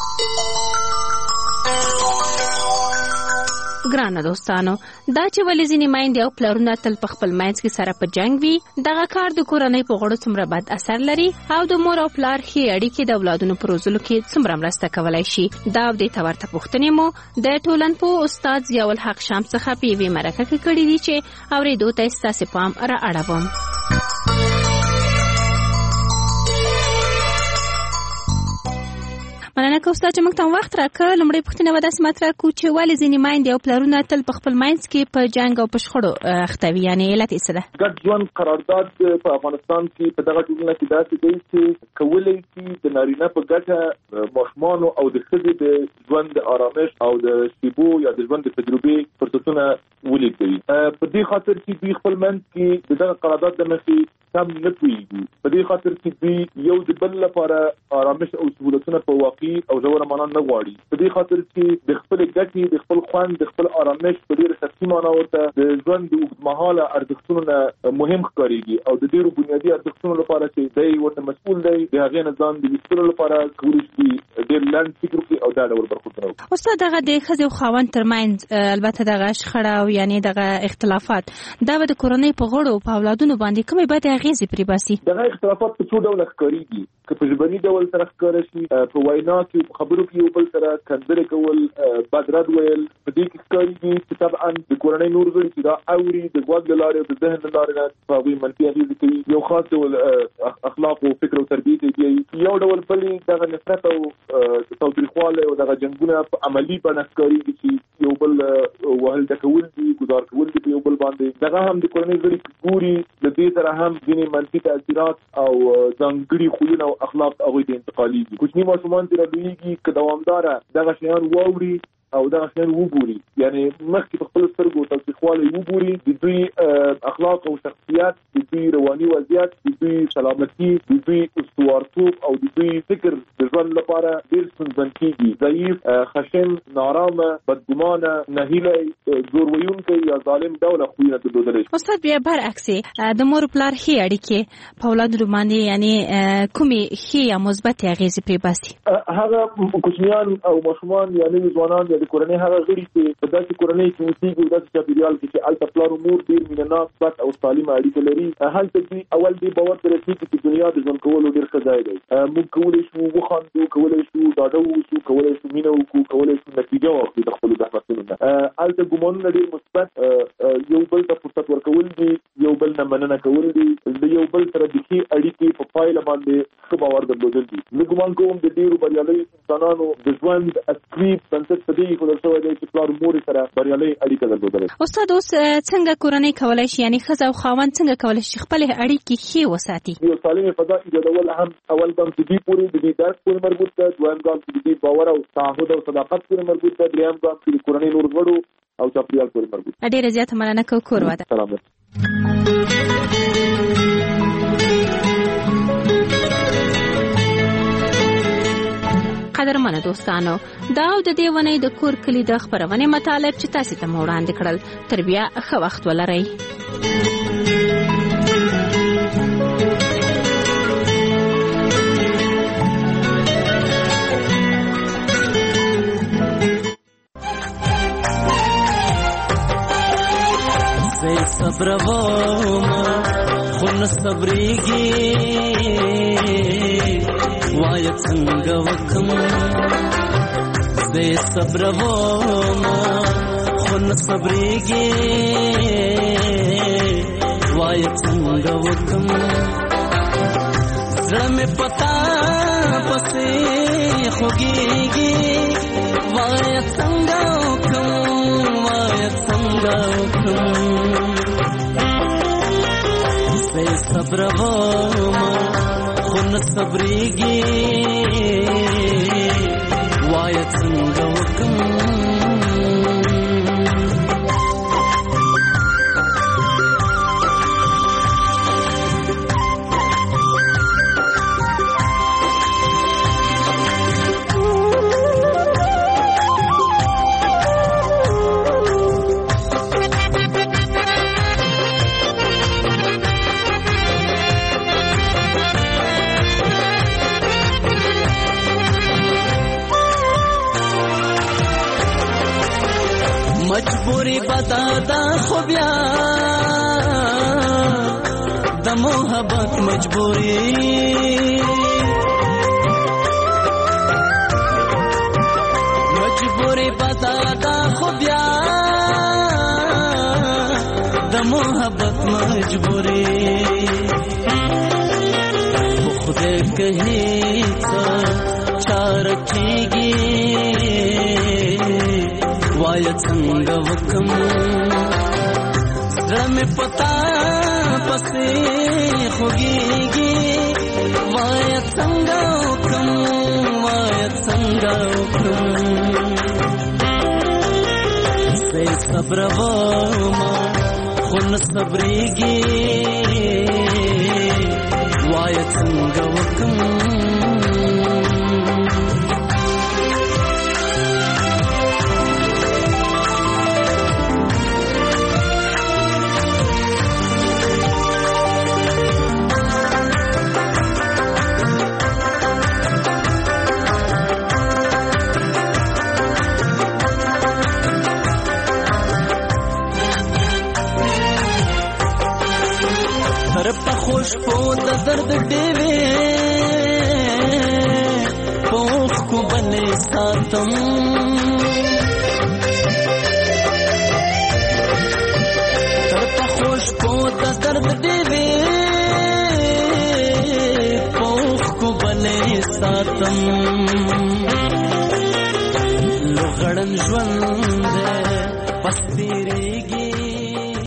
ګرانه دوستانو، دا چې ولې ځینې میندې او پلرونه تل په خپل منځ کې سره په جنګ وي، دغه کار د کورنۍ په غړو څومره بد اثر لري او د مور او پلار ښې اړیکې د اولادونو په روزلو کې څومره مرسته کولی شي. دا او دې ته ورته پوښتنې مو د ټولنپوه استاد ضیاءالحق شام څخه په یوې مرکه کې کړي دي چې اورېدو ته یې ستاسې پام را اړوم. مننه که استاد چې موږ ته وخت راکړ. لومړی پوښتنه به داسې مطرح کړو چې ولې ځینې میندې او پلرونه تل په خپل منځ کې په جنګ او په شخړو اخته وي، یعنې علت یې څه ده؟ ګډ ژوند قرارداد په افغانستان کې په دغه ټولنه کې داسې دی چې کولی شي د نارینه په ګټه ماشومانو او د ښځې د ژوند د آرامش او د شیبو یا د ژوند د تجربې فرصتونه ولیږدوي. په دې خاطر چې دوی خپل منځ کې د دغه قرارداد د مخې سم نه پوهېږي. په دې خاطر چې دوی یو د بل لپاره آرامش او سهولتونه په واقعي او ژوره معنا نه غواړي. په دې خاطر چې د خپلې ګټې، د خپل خوند، د خپل آرامش په ډېره شخصي معنا ورته د ژوند د اوږدمهاله ارزښتونو نه مهم ښکارېږي او د ډېرو بنیادي ارزښتونو لپاره چې دی ورته مسؤول دی، د هغې نه ځان د ویستلو لپاره کولی شي ډېر لنډ فکر وکړي او دا ډول برخوردونه وکړي. استاد، دغه د ښځې او خاوند ترمنځ البته دغه شخړه او یعنې دغه اختلافات دا به د کورنۍ په غړو په اولادونو باندې کومې بدې اغېزې پرې باسي؟ دغه اختلافات په څو ډوله ښکارېږي. که په ژبني ډول سره ښکاره شي، په وینا کې په خبرو کې یو بل سره کنځلې کول، بد رد ویل، په دې کې ښکارېږي چې طبعا د کورنۍ نور غړي چې دا اوري د غوږ له لارې او د ذهن له لارې نه په هغوی منفي اغېزې کوي. یو خاص ډول اخلاق او فکر او تربیې ته بیایي. یو ډول بلې دغه نفرت او تاوتریخوالی او دغه جنګونه په عملي بڼه ښکارېږي چې یو بل وهل ډکول دي، ګزار کول دي په یو بل باندې. دغه هم د کورنۍ غړي ګوري، د دې سره هم ځینې منفي تاثیرات او ځانګړي خویونه او اخلاق هغوی ته انتقالېږي. کوچني ماشومان چې رالویېږي که دوامداره دغه شیان واوري او دغه شیان وګوري، یعنې مخکې په خپلو سترګو تاوتریخوالی وګوري، د دوی اخلاق او شخصیت، د دوی رواني وضعیت، د دوی سلامتي، د دوی استوارتوب او د دوی فکر د ژوند لپاره ډېر ستونزمن کېږي. ضعیف، خشن، نارامه، بدګمانه، نهیلی، زور ویونکی یا ظالم ډوله خویونه درلودلی شي. استاد، بیا برعکس د مور پلار ښې اړیکې په اولادو باندې یعنې کومې ښې یا مثبتې اغېزې پرې باسي؟ هغه کوچنیان او ماشومان یا نوي ځوانان یا د کورنۍ هغه غړي چې په داسې کورنۍ کې اوسېږي او داسې چاپېریال کې چې هلته پلار او مور ډېر مینهناک، صفت او سالمه اړیکه لري، هلته دوی اول دې باور ته رسېږي چې دنیا د ژوند کولو ډېر ښه ځای دی. موږ کولی شو وخاندو، کولی شو ډاډه واوسو، کولی شو مینه وکړو، کولی شو نتیجه واخلو د خپلو زحمتونو نه. هلته ګمانونه ډېر مثبت، یو بل ته فرصت ورکول دي، یو بل نه مننه کول دي، د یو بل سره د ښې اړیکې په پایله باندې ښه باور درلودل دي. زه ګمان کوم د ډېرو بریالیو انسانانو د ژوند اصلي بنسټ په دې ایښودل شوی دی چې پلار مور سره بریالۍ اړیکه درلودلې. استاد، اوس څنګه کورنۍ کولی شي، یعنې ښځه او خاوند څنګه کولی شي خپلې اړیکې ښې وساتي؟ یو سالمې فضا ایجادول هم اول ګام چې دوی پورې د دې درک پورې مربوط ده، دویم ګام چې د دې باور او تعهد او صداقت پورې مربوط ده، دریم ګام چې د کورنۍ نور غړو او چاپېریال پورې مربوط ده. ډېره زیاته مننه کوو. کور واده. سلامت. قدرمنو دوستانو، دا او د دې ونې د کور کلي د خپرونې مطالب چې تاسې ته مو وړاندې کړل. تر بیا ښه وخت ولرئ. زه صبروم خو نه صبرېږي، وایه څنګه وکم. زه صبروم خو نه صبرېږي، وایه څنګه وکم. زړه مې پتا پسې خوږېږي، وایه څنګه وکم، وایه څنګه وکم. زه صبروم خو نه صبرېږي، وایه څنګه وکم. پتا دا خو بیا د محبت مجبوری مجبوری پتا دا خو بیا د محبت مجبوری خدای کہی چار کیږي وای څنګه وکم زمه پتا پسې خوږيږي وای څنګه وکم وای څنګه وکم سې صبر وما خون صبرېږي وای څنګه وکم خوش په د درد دیوي پوخ کو بنې ساتم تر په خوش په د درد دیوي پوخ کو بنې ساتم لغړن ژوند